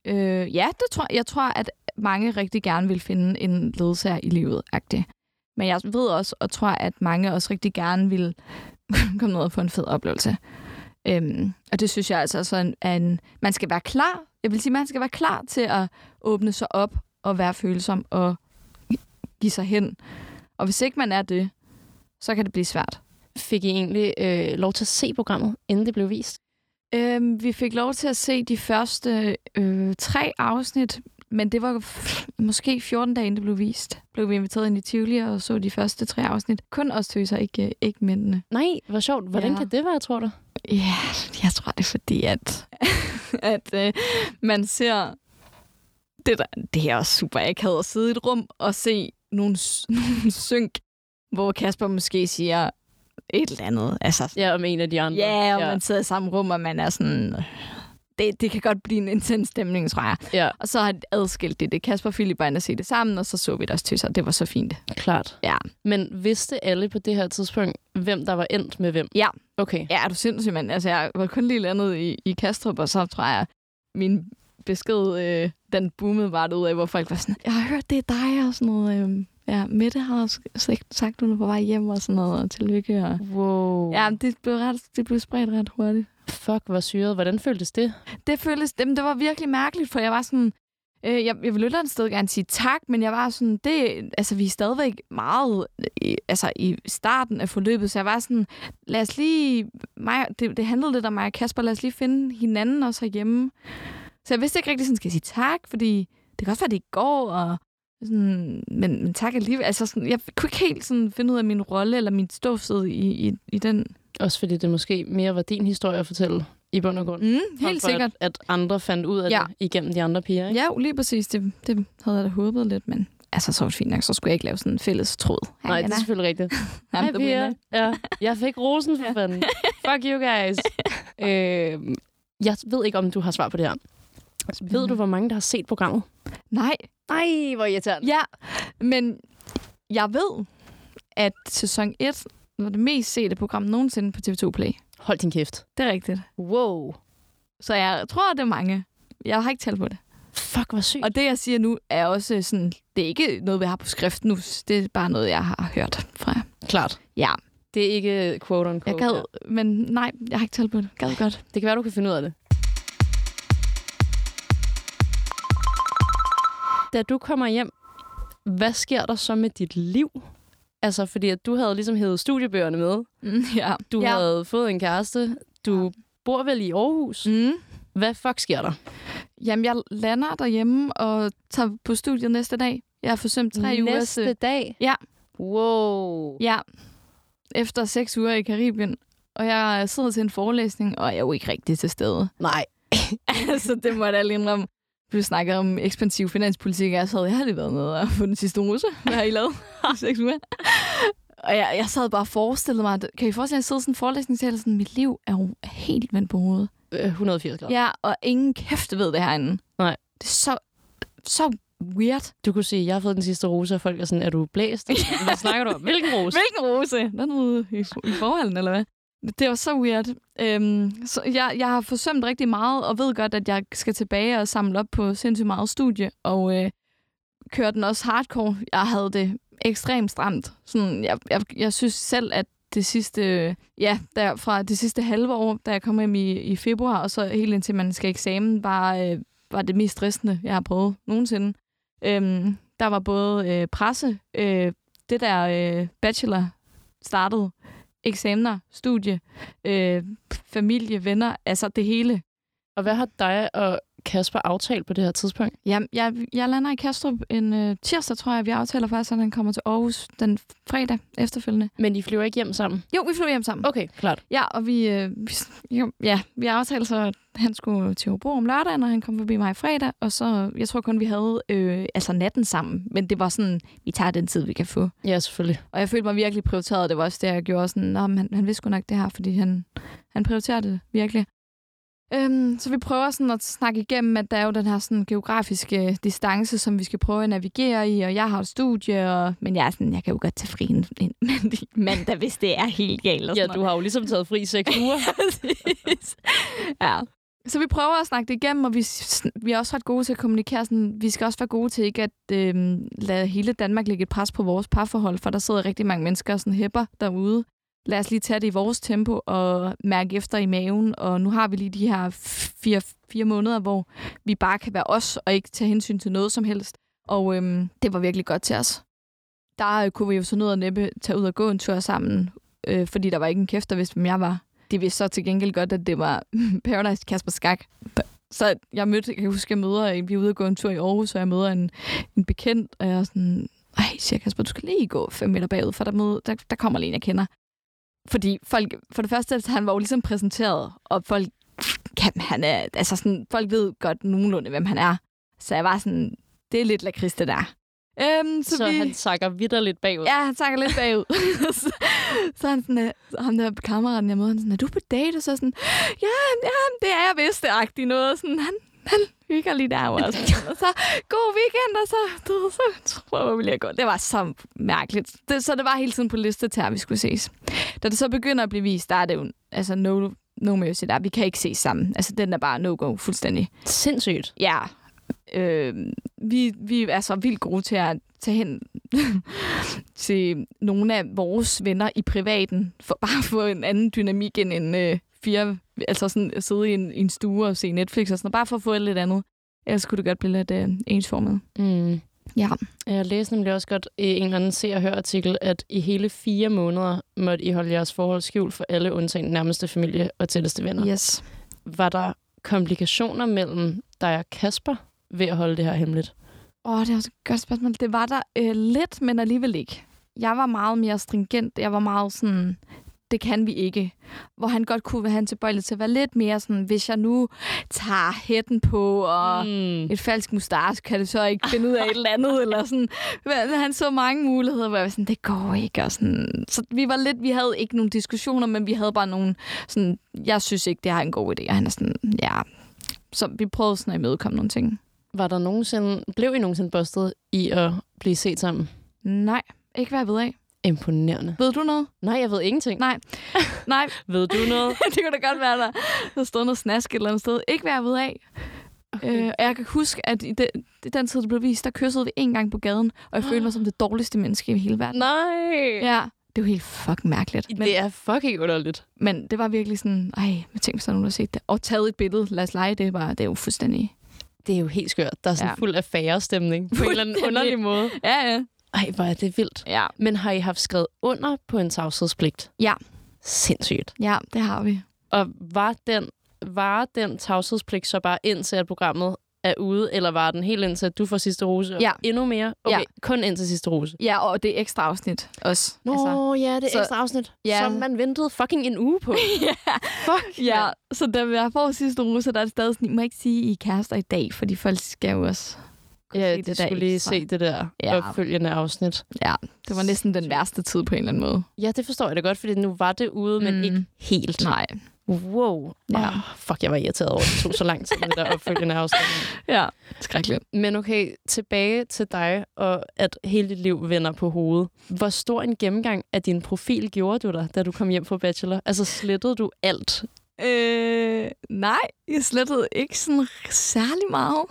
jeg tror, at mange rigtig gerne vil finde en ledsager i livet-agtigt. Men jeg ved også, og tror, at mange også rigtig gerne vil komme ned og få en fed oplevelse. Og det synes jeg altså så man skal være klar. Jeg vil sige, man skal være klar til at åbne sig op og være følsom og give sig hen. Og hvis ikke man er det, så kan det blive svært. Fik I egentlig lov til at se programmet, inden det blev vist? Vi fik lov til at se de første 3 afsnit, men det var måske 14 dage, inden det blev vist. Blev vi inviteret ind i Tivoli og så de første 3 afsnit. Kun os tøser, ikke mændene. Nej, hvor sjovt. Hvordan kan det være, tror du? Ja, jeg tror, det er fordi, at man ser... Det er også super akavet at sidde i et rum og se nogle synk, hvor Kasper måske siger et eller andet. Altså, Ja, om en af de andre. ja, og man sidder i samme rum, og man er sådan... Det kan godt blive en intens stemning, tror jeg. Ja, Og så har de adskilt det. Kasper og Philip var inde og se det sammen, og så vi det også til sig. Det var så fint. klart. Ja. Men vidste alle på det her tidspunkt, hvem der var endt med hvem? Ja. Okay. Ja, er du sindssygt, mand? Altså, jeg var kun lige landet i Kastrup, og så tror jeg, min besked, den boomede bare ud af, hvor folk var sådan, jeg har hørt, det er dig, og sådan noget. Ja, Mette har også sagt, hun er på vej hjem, og sådan noget, og tillykke. Og... Wow. Ja, det blev spredt ret hurtigt. Fuck, hvor syret. Hvordan føltes det? Det var virkelig mærkeligt, for jeg var sådan, jeg ville et sted gerne sige tak, men jeg var sådan, vi er stadigvæk meget i starten af forløbet, så jeg var sådan, lad os lige, det handlede lidt om mig og Kasper, lad os lige finde hinanden også herhjemme. Så jeg vidste ikke rigtig, sådan, skal jeg sige tak, fordi det kan også være, det går, og sådan, men tak alligevel. Altså, sådan, jeg kunne ikke helt sådan finde ud af min rolle eller min ståsted i den. Også fordi det måske mere var din historie at fortælle i bund og grund. Helt sikkert. At andre fandt ud af det igennem de andre piger, ikke? Ja, lige præcis. Det havde jeg da håbet lidt, men altså, så var det fint nok. Så skulle jeg ikke lave sådan en fælles tråd. Nej, det er selvfølgelig rigtigt. Hej, piger. Ja, jeg fik rosen for fanden. Fuck you guys. Jeg ved ikke, om du har svar på det her. Ved du, hvor mange der har set programmet? Nej, hvor irriterende. ja, men jeg ved, at sæson 1 var det mest sete program nogensinde på TV2 Play. Hold din kæft. Det er rigtigt. Wow. Så jeg tror, det er mange. Jeg har ikke talt på det. Fuck, hvor sygt. Og det, jeg siger nu, er også sådan... Det er ikke noget, vi har på skrift nu. Det er bare noget, jeg har hørt fra jer. Klart. Ja. Det er ikke quote on quote. Jeg gad, men nej, jeg har ikke talt på det. Gad godt. Det kan være, du kan finde ud af det. Da du kommer hjem, hvad sker der så med dit liv? Altså, fordi at du havde ligesom hævet studiebøgerne med. Ja. Du havde fået en kæreste. Du bor vel i Aarhus. Hvad fuck sker der? Jamen, jeg lander derhjemme og tager på studiet næste dag. Jeg har forsømt 3 uger. Næste dag? Ja. Wow. Ja. Efter 6 uger i Karibien. Og jeg sidder til en forelæsning, og jeg er jo ikke rigtig til stede. Nej. Altså, det må jeg da lige indrømme. Du snakker om ekspansiv finanspolitik, og jeg har lige været nede og få den sidste rose. Hvad har I lavet? 6 uger. Og jeg sad bare og forestillede mig, kan I forestille, at jeg sidder i sådan en forelæsningssal, sådan, mit liv er jo helt vendt på hovedet. 180 grader. Ja, og ingen kæft ved det herinde. Nej. Det er så weird. Du kunne sige, jeg har fået den sidste rose, og folk er sådan, er du blæst? Hvad snakker du om? Hvilken rose? Hvilken rose? Der er noget i forholden, eller hvad? Det var så weird. Så jeg har forsømt rigtig meget, og ved godt, at jeg skal tilbage og samle op på sindssygt meget studie, og køre den også hardcore. Jeg havde det ekstremt stramt. Sådan, jeg synes selv, at det sidste, fra det sidste halve år, da jeg kom hjem i februar, og så helt indtil man skal eksamen, var det mest stressende, jeg har prøvet nogensinde. Der var både presse, det der bachelor startede, eksamener, studie, familie, venner, altså det hele. Og hvad har dig og Kasper aftalt på det her tidspunkt? Ja, jeg lander i Kastrup en tirsdag, tror jeg. Vi aftaler faktisk, at han kommer til Aarhus den fredag efterfølgende. Men I flyver ikke hjem sammen? Jo, vi flyver hjem sammen. Okay, klart. Ja, og vi aftalte så, at han skulle til Hobro om lørdagen, og han kom forbi mig fredag. Og så, jeg tror kun, vi havde natten sammen. Men det var sådan, vi tager den tid, vi kan få. Ja, selvfølgelig. Og jeg følte mig virkelig prioriteret. Det var også det, jeg gjorde sådan, han vidste sgu nok det her, fordi han prioriterede det virkelig. Så vi prøver sådan at snakke igennem, at der er jo den her sådan geografiske distance, som vi skal prøve at navigere i, og jeg har et studie, men jeg kan jo godt tage fri en mandag, hvis det er helt galt. Ja, du har jo ligesom taget fri 6 uger. Ja. Så vi prøver at snakke det igennem, og vi er også ret gode til at kommunikere. Sådan, vi skal også være gode til ikke at lade hele Danmark lægge et pres på vores parforhold, for der sidder rigtig mange mennesker og sådan hæpper derude. Lad os lige tage det i vores tempo og mærke efter i maven. Og nu har vi lige de her 4 måneder, hvor vi bare kan være os og ikke tage hensyn til noget som helst. Og det var virkelig godt til os. Der kunne vi jo så noget og næppe tage ud og gå en tur sammen, fordi der var ikke en kæft, der vidste, hvem jeg var. De vidste så til gengæld godt, at det var Paradise Kasper Skak. Så jeg møder, vi er ude og gå en tur i Aarhus, og jeg møder en bekendt, og jeg er sådan, siger Kasper, du skal lige gå 5 meter bagud, for der kommer lige en, jeg kender. Fordi folk, for det første, han var jo ligesom præsenteret, og folk ved godt nogenlunde, hvem han er. Så jeg var sådan, det er lidt lakrids, det der. Så han sakker vitterligt bagud. Ja, han sakker lidt bagud. så han sådan, ham der kammeraten, jeg møder, han sådan, er du på date? Og så sådan, ja, det er jeg vist, det-agtigt noget. Sådan, han hygger lige der også. Og så, god weekend, og så prøver vi lige at gå. Det var så mærkeligt. Så det var hele tiden på liste til, at vi skulle ses. Da det så begynder at blive vist, der er det jo, altså no mercy der. Vi kan ikke ses sammen. Altså, den er bare no-go fuldstændig. Sindssygt. Ja. Vi er så vildt gode til at tage hen til nogle af vores venner i privaten, for bare at få en anden dynamik end en fire, altså sådan at sidde i en stue og se Netflix og sådan noget, bare for at få et lidt andet. Ellers kunne det godt blive lidt ensformet. Mm. Ja. Jeg læste nemlig også godt i en eller anden se- og hør-artikel, at i hele 4 måneder måtte I holde jeres forhold skjult for alle undtagen nærmeste familie og tætteste venner. Yes. Var der komplikationer mellem dig og Kasper ved at holde det her hemmeligt? Det er også et godt spørgsmål. Det var der lidt, men alligevel ikke. Jeg var meget mere stringent. Jeg var meget sådan, det kan vi ikke. Hvor han godt kunne være tilbøjelig til at være lidt mere sådan, hvis jeg nu tager hætten på og et falsk mustache, kan det så ikke finde ud af et eller andet, eller sådan. Han så mange muligheder, hvor jeg var sådan, det går ikke, og sådan. Så vi havde ikke nogen diskussioner, men vi havde bare nogle sådan, jeg synes ikke, det er en god idé, og han er sådan, ja. Så vi prøvede sådan at imødekomme nogle ting. Blev I nogensinde bustet i at blive set sammen? Nej, ikke hvad jeg ved af. Imponerende. Ved du noget? Nej, jeg ved ingenting. Nej. Ved du noget? Det kunne da godt være, der stod noget snask et eller andet sted. Ikke hvad jeg ved af. Okay. Jeg kan huske, at i den tid, det blev vist, der kyssede vi 1 gang på gaden, og jeg følte mig som det dårligste menneske i hele verden. Nej! Ja, det var helt fucking mærkeligt. Det er fucking underligt. Men det var virkelig sådan, hvad tænkte hvis der nogen, der har set det? Og taget et billede, lad os lege det, det er jo fuldstændig... Det er jo helt skørt. Der er sådan fuld af affærestemning på en eller anden underlig måde. Ja. Ej, hvor er det vildt. Ja. Men har I haft skrevet under på en tavshedspligt? Ja. Sindssygt. Ja, det har vi. Og var den tavshedspligt så bare indtil, at programmet er ude, eller var den helt indtil, at du får sidste rose? Ja. Endnu mere? Okay, kun indtil sidste rose. Ja, og det er ekstra afsnit også. Ja, det er ekstra afsnit, som man ventede fucking en uge på. Fuck. Ja, så da jeg får sidste rose, der er det stadig sådan, I må ikke sige, I er kærester i dag, fordi folk skal jo også... Ja, de skulle lige se det der opfølgende afsnit. Ja, det var næsten den værste tid på en eller anden måde. Ja, det forstår jeg da godt, fordi nu var det ude, men ikke helt. Nej. Wow. Ja. Fuck, jeg var irriteret over, det tog så lang tid med det der opfølgende afsnit. Ja, skrækkeligt. Men okay, tilbage til dig, og at hele dit liv vender på hovedet. Hvor stor en gennemgang af din profil gjorde du dig, da du kom hjem fra Bachelor? Altså, slettede du alt? Nej, jeg slettede ikke sådan særlig meget.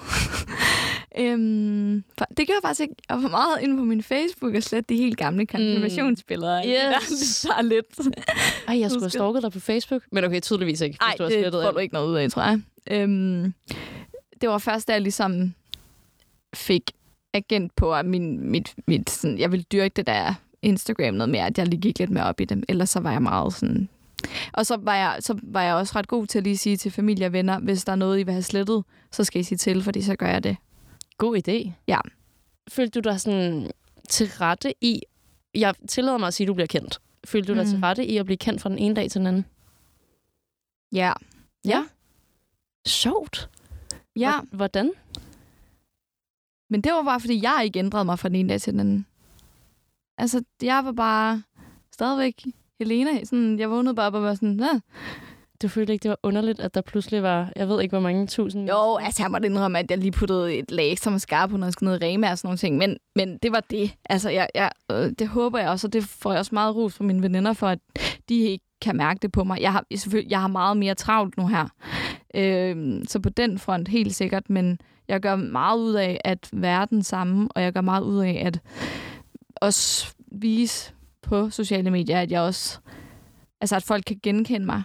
Det gør jeg faktisk ikke. Jeg var meget inde på min Facebook og slette de helt gamle konfirmationsbilleder. Yes. Det er lidt. Ej, jeg skulle have stalket dig på Facebook. Men okay, tydeligvis ikke. Nej, det får du ikke noget ud af, tror jeg. Det var først, da jeg ligesom fik agent på, at mit sådan, jeg ville dyrke det der Instagram noget mere, at jeg lige gik lidt mere op i dem. Ellers så var jeg meget sådan... Og så var jeg også ret god til at lige sige til familie og venner, hvis der er noget, I vil have slettet, så skal I sige til, fordi så gør jeg det. God idé. Ja. Følte du dig sådan til rette i... Jeg tillader mig at sige, at du bliver kendt. Følte du dig til rette i at blive kendt fra den ene dag til den anden? Ja. Ja. Sjovt. Ja. Hvordan? Men det var bare, fordi jeg ikke ændrede mig fra den ene dag til den anden. Altså, jeg var bare stadigvæk Helena. Sådan, jeg vågnede bare op og var sådan, Du følte ikke, det var underligt, at der pludselig var, jeg ved ikke, hvor mange tusind... Jo, altså jeg måtte indrømme, at jeg lige puttede et lag ekstra mascara på, når jeg skulle ned i Rema og sådan nogle ting. Men det var det. Altså, det håber jeg også, og det får jeg også meget ros fra mine veninder for, at de ikke kan mærke det på mig. Jeg har meget mere travlt nu her. Så på den front helt sikkert, men jeg gør meget ud af at være den samme, og jeg gør meget ud af at også vise på sociale medier, at jeg også... Altså, at folk kan genkende mig.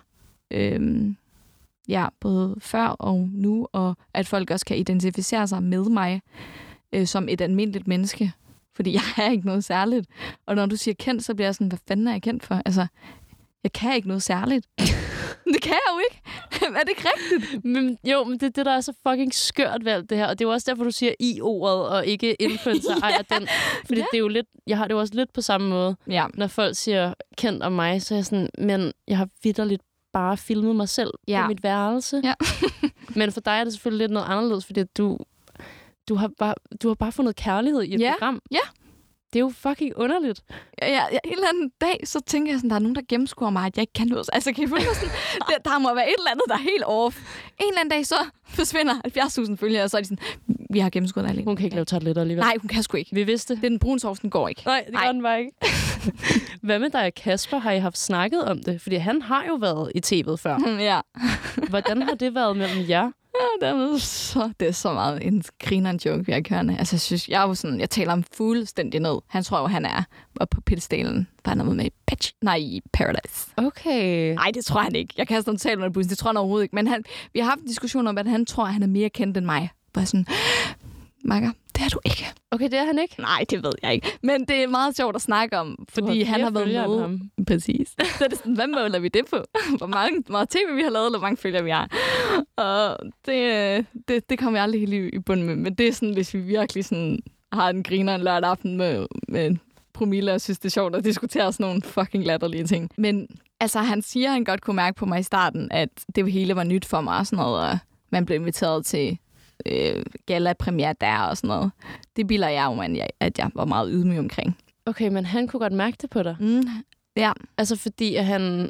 Både før og nu, og at folk også kan identificere sig med mig som et almindeligt menneske. Fordi jeg er ikke noget særligt. Og når du siger kendt, så bliver jeg sådan, hvad fanden er jeg kendt for? Altså, jeg kan ikke noget særligt. Det kan jeg jo ikke. Er det ikke rigtigt? Men det er det, der er så fucking skørt ved alt det her. Og det er jo også derfor, du siger i-ordet, og ikke influencer ejer den. Fordi det er jo lidt, jeg har det jo også lidt på samme måde. Ja. Når folk siger kendt om mig, så er jeg sådan, men jeg har vitterligt bare filmet mig selv på mit værelse. Ja. Men for dig er det selvfølgelig lidt noget anderledes, fordi du du har bare fundet kærlighed i et program. Ja. Det er jo fucking underligt. Ja, en eller anden dag, så tænker jeg sådan, der er nogen, der gennemskuer mig, at jeg ikke kan noget. Altså, kan I følge mig sådan? Der må være et eller andet, der er helt off. En eller anden dag, så forsvinder 70.000 følgere, og så er de sådan, vi har gennemskuet alene. Hun kan ikke lave tarteletter alligevel. Nej, hun kan sgu ikke. Vi vidste. Den brune sovs, den går ikke. Nej, det gør den bare ikke. Hvad med dig og Kasper? Har I haft snakket om det? Fordi han har jo været i tv'et før. Ja. Hvordan har det været mellem jer? Ja, det er så meget en grineren joke, vi har kørende. Altså, jeg taler ham fuldstændig ned. Han tror jo, han er oppe på pedestalen, for han er med i Paradise. Okay. Nej, det tror han ikke. Jeg kaster ham totalt under bussen. Det tror han overhovedet ikke. Men vi har haft en diskussion om, at han tror, at han er mere kendt end mig. Bare sådan, Makker, det er du ikke. Okay, det er han ikke? Nej, det ved jeg ikke. Men det er meget sjovt at snakke om, fordi han har været med. Ham. Præcis. Så er det sådan, hvad måler vi det på? Hvor meget tv vi har lavet, eller hvor mange følgere vi har. Og det kommer jeg aldrig helt i bund med. Men det er sådan, hvis vi virkelig sådan har en griner en lørdag aften med promille, og synes, det er sjovt at diskutere sådan nogle fucking latterlige ting. Men altså, han siger, han godt kunne mærke på mig i starten, at det hele var nyt for mig og sådan noget, og man blev inviteret til gala-premiere der og sådan noget. Det bilder jeg jo, at jeg var meget ydmyg omkring. Okay, men han kunne godt mærke det på dig? Ja. Altså fordi, at han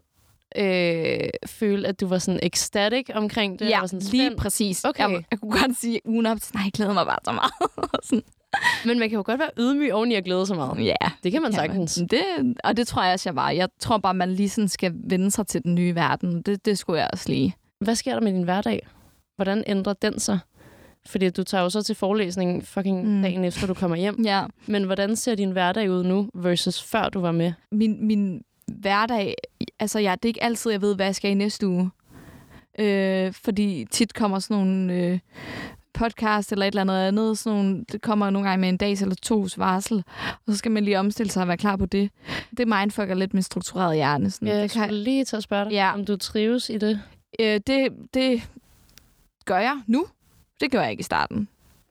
følte, at du var sådan ecstatic omkring det? Ja, var sådan lige præcis. Okay. Jeg kunne godt sige ugen op, nej, jeg glæder mig bare så meget. Men man kan jo godt være ydmyg oven i at glæde så meget. Ja. Det kan man sagtens. Og det tror jeg også, jeg var. Jeg tror bare, man lige sådan skal vende sig til den nye verden. Det skulle jeg også lige. Hvad sker der med din hverdag? Hvordan ændrer den sig? Fordi du tager jo så til forelæsning fucking dagen efter, du kommer hjem. Ja. Men hvordan ser din hverdag ud nu, versus før du var med? Min hverdag, altså det er ikke altid, jeg ved, hvad jeg skal i næste uge. Fordi tit kommer sådan nogle podcast eller et eller andet. Sådan nogle, det kommer nogle gange med en dags eller tos varsel. Og så skal man lige omstille sig og være klar på det. Det mindfucker lidt med struktureret hjerne. Sådan. Ja, jeg skulle lige til at spørge dig, om du trives i det. Det gør jeg nu. Det gør jeg ikke i starten.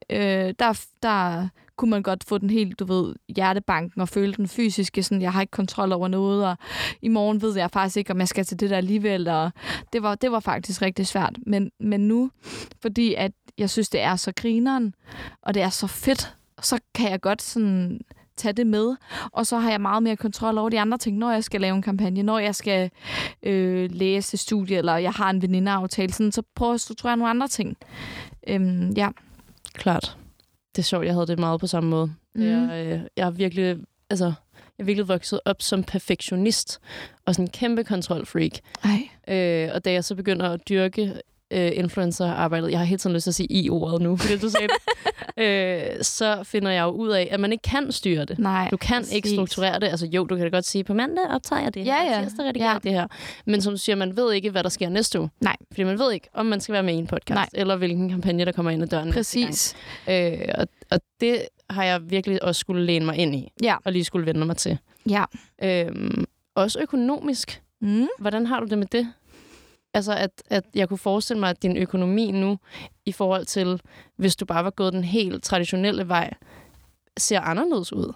Der kunne man godt få den helt, hjertebanken og føle den fysiske, sådan, jeg har ikke kontrol over noget, og i morgen ved jeg faktisk ikke, om jeg skal til det der alligevel, og det var faktisk rigtig svært. Men nu, fordi at jeg synes, det er så grineren, og det er så fedt, så kan jeg godt sådan tage det med, og så har jeg meget mere kontrol over de andre ting, når jeg skal lave en kampagne, når jeg skal læse studie, eller jeg har en venindeaftale, sådan, så prøver jeg at strukturere nogle andre ting. Ja. Klart. Det er sjovt, jeg havde det meget på samme måde. Jeg er virkelig vokset op som perfektionist, og sådan en kæmpe kontrolfreak. Og da jeg så begynder at dyrke influencer-arbejdet, jeg har hele tiden lyst til at sige i-ordet nu, fordi du sagde det, så finder jeg jo ud af, at man ikke kan styre det. Nej, du kan ikke strukturere det. Altså jo, du kan da godt sige, på mandag optager jeg det her, tirsdag redigerer det her. Men som du siger, man ved ikke, hvad der sker næste uge. Nej. Fordi man ved ikke, om man skal være med i en podcast, eller hvilken kampagne, der kommer ind ad døren. Præcis. Og det har jeg virkelig også skulle læne mig ind i, og lige skulle vende mig til. Ja. Også økonomisk. Hvordan har du det med det? Altså, at jeg kunne forestille mig, at din økonomi nu, i forhold til, hvis du bare var gået den helt traditionelle vej, ser anderledes ud.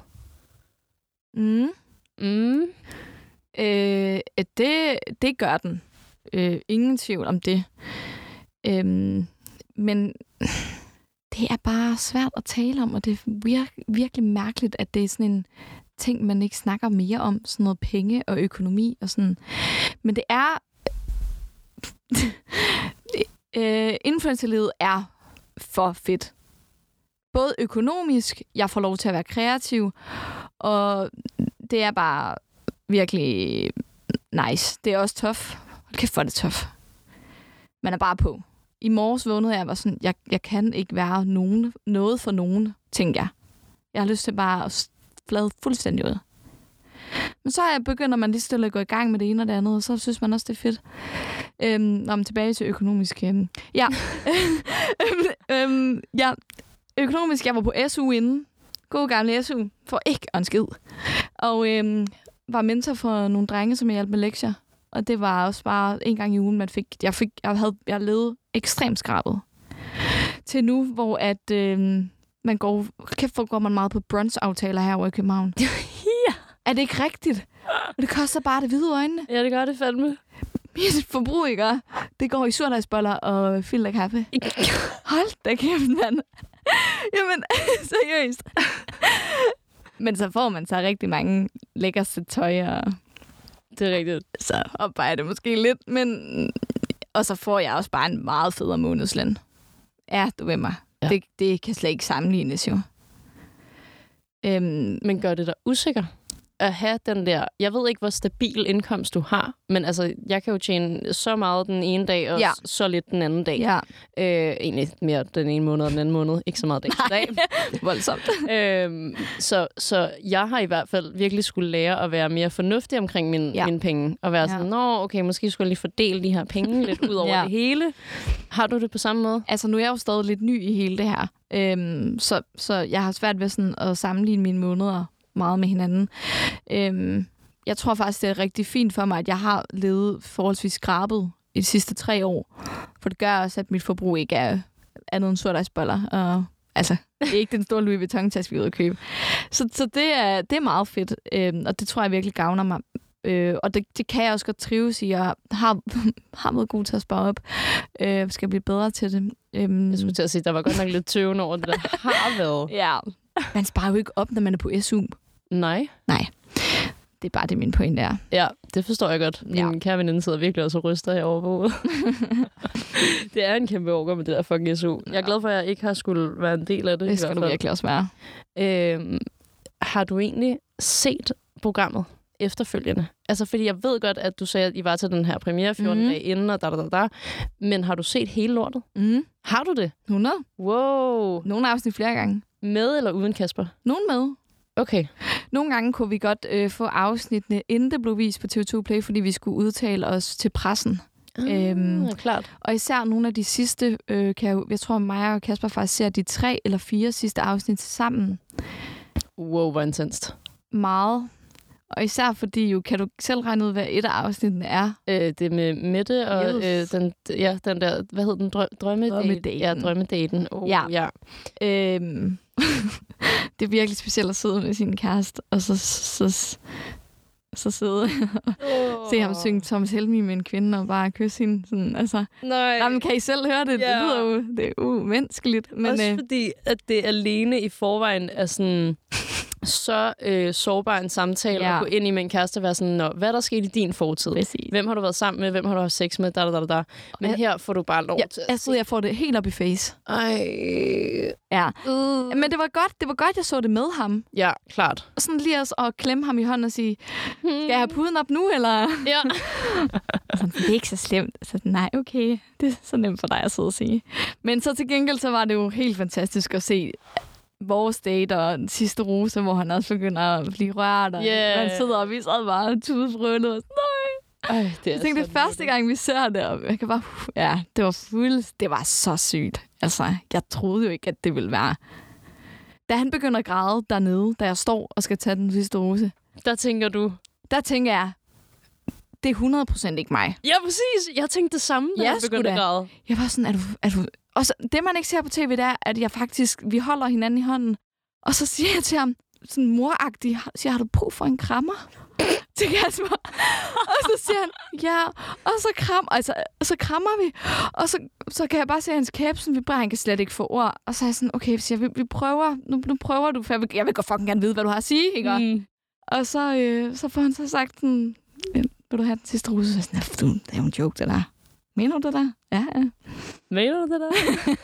Det gør den. Ingen tvivl om det. Men det er bare svært at tale om, og det er virkelig mærkeligt, at det er sådan en ting, man ikke snakker mere om. Sådan noget penge og økonomi og sådan. Men det er influencerlivet er for fedt. Både økonomisk, jeg får lov til at være kreativ, og det er bare virkelig nice. Det er også tough. Hold kæft, hvor er det tough. Man er bare på. I morges vågnede jeg, var sådan, jeg kan ikke være noget for nogen, tænker jeg. Jeg har lyst til bare at flade fuldstændig ud. Men så begynder man lige stille at gå i gang med det ene og det andet, og så synes man også, det er fedt. Tilbage til økonomisk. Økonomisk, jeg var på SU inden. God gamle SU. For ikke en skid. Og var mentor for nogle drenge, som jeg hjalp med lektier. Og det var også bare en gang i ugen, jeg levede ekstremt skrabet. Til nu, hvor at man går man meget på brunch-aftaler her i København. Ja. Er det ikke rigtigt? Og det koster bare det hvide øjnene. Ja, det gør det fandme. Mit forbrug, ikke? Det går i surdejsboller og filterkaffe. Hold da kæft, mand. Jamen, seriøst. Men så får man så rigtig mange lækre sæt tøj, og Det er rigtigt. så opvejer det måske lidt, men... Og så får jeg også bare en meget federe månedsløn. Ja, du ved mig. Ja. Det kan slet ikke sammenlignes jo. Men gør det dig usikker at have den der... Jeg ved ikke, hvor stabil indkomst du har, men altså, jeg kan jo tjene så meget den ene dag, og så lidt den anden dag. Ja. Egentlig mere den ene måned og den anden måned. Ikke så meget dag til dag. Voldsomt. Så jeg har i hvert fald virkelig skulle lære at være mere fornuftig omkring mine penge. Og være sådan, okay, måske skulle jeg lige fordele de her penge lidt ud over det hele. Har du det på samme måde? Altså, nu er jeg jo stadig lidt ny i hele det her. Så jeg har svært ved sådan at sammenligne mine måneder meget med hinanden. Jeg tror faktisk, det er rigtig fint for mig, at jeg har levet forholdsvis skrabet i de sidste 3 år. For det gør også, at mit forbrug ikke er andet end surdejsboller. Og altså, det er ikke den store Louis Vuitton-taske, vi er ude at købe. Så det er meget fedt, og det tror jeg virkelig gavner mig. Og det kan jeg også godt trives i, og har været god til at spare op. Skal blive bedre til det. Jeg skulle til at sige, der var godt nok lidt tøven over det, der har været. Ja. Man sparer jo ikke op, når man er på SU. Nej. Det er bare det, min pointe er. Ja, det forstår jeg godt. Min kære veninde sidder virkelig også og ryster herovre på hovedet. Det er en kæmpe orker med det der fucking SU. Jeg er glad for, at jeg ikke har skulle være en del af det. Det skal du virkelig også være. Har du egentlig set programmet efterfølgende? Altså, fordi jeg ved godt, at du sagde, at I var til den her premiere 14 dage inden, og da. Men har du set hele lortet? Har du det? 100. Wow. Nogle afsnit flere gange. Med eller uden Kasper? Nogle med. Okay. Nogle gange kunne vi godt få afsnittene, inden det blev vist på TV2 Play, fordi vi skulle udtale os til pressen. Klart. Og især nogle af de sidste, jeg tror, mig og Kasper faktisk ser de 3 eller 4 sidste afsnit sammen. Wow, hvor intenst. Meget. Og især fordi, kan du selv regne ud, hvad et af afsnittene er? Det med Mette og den der, hvad hed den? Drømmedaten. Ja, drømmedaten. Ja. Det er virkelig specielt at sidde med sin kæreste, og så sidde og se ham synge Thomas Helmig med en kvinde og bare kysse hende. Sådan, altså. Nej, men kan I selv høre det? Det lyder jo, det er umenneskeligt. Men, også fordi, at det alene i forvejen er sådan... så sårbar en samtale at gå ind i med en kæreste og være sådan, hvad er der sket i din fortid? Præcis. Hvem har du været sammen med? Hvem har du haft sex med? Da. Men her får du bare lov til at jeg får det helt op i face. Ej. Ja. Men det var godt, jeg så det med ham. Ja, klart. Og sådan lige at klemme ham i hånden og sige, skal jeg have puden op nu, eller? Ja. Sådan, det er ikke så slemt. Så nej, okay. Det er så nemt for dig at sidde og sige. Men så til gengæld, så var det jo helt fantastisk at se vores date og den sidste rose, hvor han også begynder at blive rørt, og man sidder og vi sad bare tudefrølet og nej. Jeg tænkte, det første gang, vi ser det, og jeg kan bare, det var så sygt. Altså, jeg troede jo ikke, at det ville være. Da han begynder at græde dernede, da jeg står og skal tage den sidste rose. Der tænker jeg, det er 100% ikke mig. Ja, præcis. Jeg tænkte det samme, da han begyndte at græde. Jeg var sådan, er du... Og så, det, man ikke ser på tv, det er, at vi holder hinanden i hånden. Og så siger jeg til ham, sådan moragtigt, har du brug for en krammer? Til Kasper. Og så siger han, ja. Og så krammer vi. Og så kan jeg bare se hans kæbe, sådan vibrerer. Han kan slet ikke få ord. Og så er jeg sådan, okay, hvis vi prøver. Nu prøver du, for jeg vil godt fucking gerne vide, hvad du har at sige, ikke? Og så får han så sagt sådan, vil du have den sidste ruse? Så sådan, det er jo en joke, det der. Mener du det der? Ja. Mener du det der?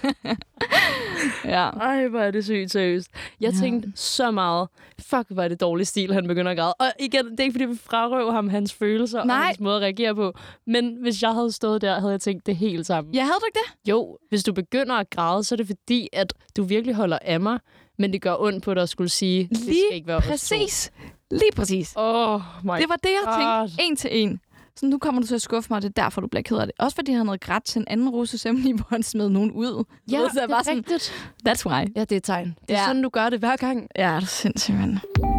Ja. Ej, hvor er det sygt seriøst. Jeg tænkte så meget, fuck, hvor er det dårlig stil, han begynder at græde. Og igen, det er ikke, fordi vi frarøver ham hans følelser og hans måde at reagere på. Men hvis jeg havde stået der, havde jeg tænkt det helt sammen. Ja, havde du ikke det? Jo, hvis du begynder at græde, så er det fordi, at du virkelig holder af mig, men det gør ondt på dig at skulle sige, det skal ikke være præcis. Lige præcis. Det var det, jeg tænkte. 1 til 1. Så nu kommer du til at skuffe mig, og det er derfor, du bliver ked af det. Også fordi han havde grædt til en anden ruseceremoni, hvor han smed nogen ud. Ja, så det er bare rigtigt. Sådan, that's why. Ja, det er et tegn. Det er sådan, du gør det hver gang. Ja, det er sindssygt, mand.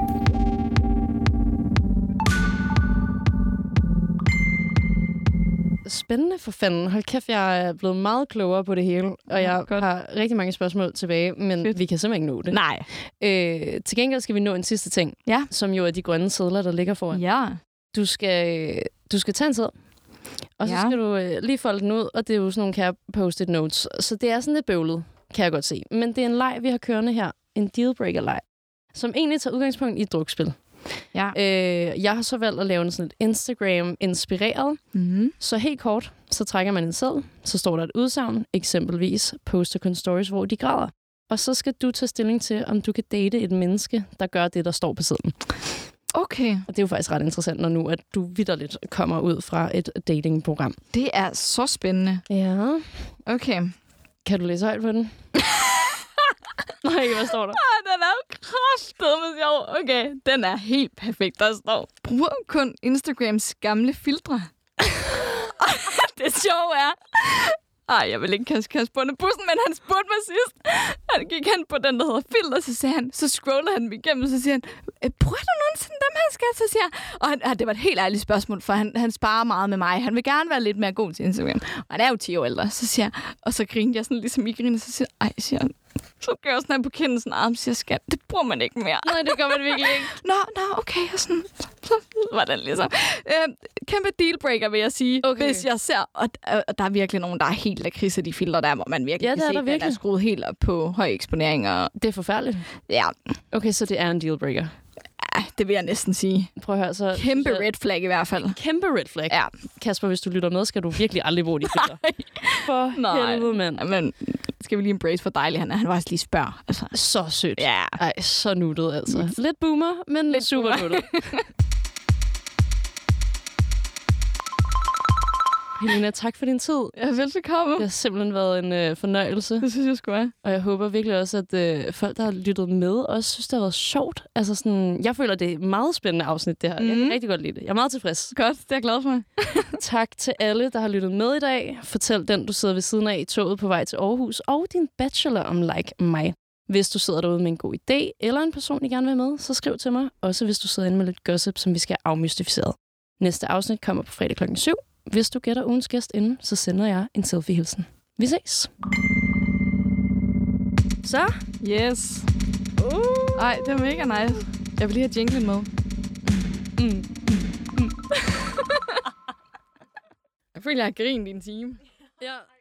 Spændende for fanden. Hold kæft, jeg er blevet meget klogere på det hele, og jeg har rigtig mange spørgsmål tilbage, men vi kan simpelthen ikke nå det. Nej. Til gengæld skal vi nå en sidste ting, som jo er de grønne sedler, der ligger foran. Ja. Du skal tage en seddel, og så skal du lige folde den ud, og det er jo sådan nogle kære post-it notes. Så det er sådan lidt bøvlet. kan jeg godt se. Men det er en leg, vi har kørende her. En dealbreaker-leg, som egentlig tager udgangspunkt i et drukspil. Ja. Jeg har så valgt at lave sådan et Instagram-inspireret. Mm-hmm. Så helt kort, så trækker man en seddel, så står der et udsagn, eksempelvis poster kun stories, hvor de græder. Og så skal du tage stilling til, om du kan date et menneske, der gør det, der står på sedlen. Okay. Og det er jo faktisk ret interessant, når nu at du vitterligt kommer ud fra et datingprogram. Det er så spændende. Ja. Okay. Kan du læse højt på den? Nej, hvad står der? Den er jo kraftedeme sjov. Okay, den er helt perfekt. Der står, bruger kun Instagrams gamle filtre. Det sjove er... jeg vil ikke kaste på den bussen, men han spurgte mig sidst. Han gik hen på den, der hedder filter, så sagde han, så scroller han dem igennem, så siger han, bruger du nogensinde dem, han skal? Så siger jeg, og det var et helt ærligt spørgsmål, for han sparer meget med mig. Han vil gerne være lidt mere god til Instagram. Og han er jo 10 år ældre, så siger jeg, og så griner jeg sådan ligesom I griner, så siger jeg, siger han, så gør jeg sådan her på kinden, sådan arm, siger skat, det bruger man ikke mere. Nej, det gør man virkelig ikke. Nå, okay, og sådan, så var den ligesom. Kæmpe dealbreaker, vil jeg sige, hvis jeg ser, og der er virkelig nogen, der er helt lakridse, de filter der, hvor man virkelig kan se, at den er skruet helt op på høj eksponering. Og det er forfærdeligt. Ja. Okay, så det er en dealbreaker. Ja, det vil jeg næsten sige. Prøv at høre, så... Kæmpe red flag i hvert fald. Kæmpe red flag? Ja. Kasper, hvis du lytter med, skal du virkelig aldrig bruge de filter. For helvede, mand. Men skal vi lige embrace for dejlig han er. Han var også lige spørg. Altså. Så sødt. Ja. Ej, så nuttet altså. Lidt boomer, men lidt super nuttet. Helena, tak for din tid. Ja, velbekomme. Det har simpelthen været en fornøjelse. Det synes jeg sgu er. Og jeg håber virkelig også, at folk, der har lyttet med, også synes, det har været sjovt. Altså sådan, jeg føler, det er et meget spændende afsnit, det her. Jeg kan rigtig godt lide det. Jeg er meget tilfreds. Godt, det er jeg glad for. Tak til alle, der har lyttet med i dag. Fortæl den, du sidder ved siden af i toget på vej til Aarhus, og din bachelor om Like mig. Hvis du sidder derude med en god idé, eller en person, I gerne vil med, så skriv til mig. Også hvis du sidder inde med lidt gossip, som vi skal have afmystificeret. Næste afsnit kommer på fredag klokken 7. Hvis du gætter ugens gæst inden, så sender jeg en selfie-hilsen. Vi ses. Så. Yes. Ej, det er mega nice. Jeg vil lige have jinglen med. Jeg føler, jeg har grint i en time. Ja.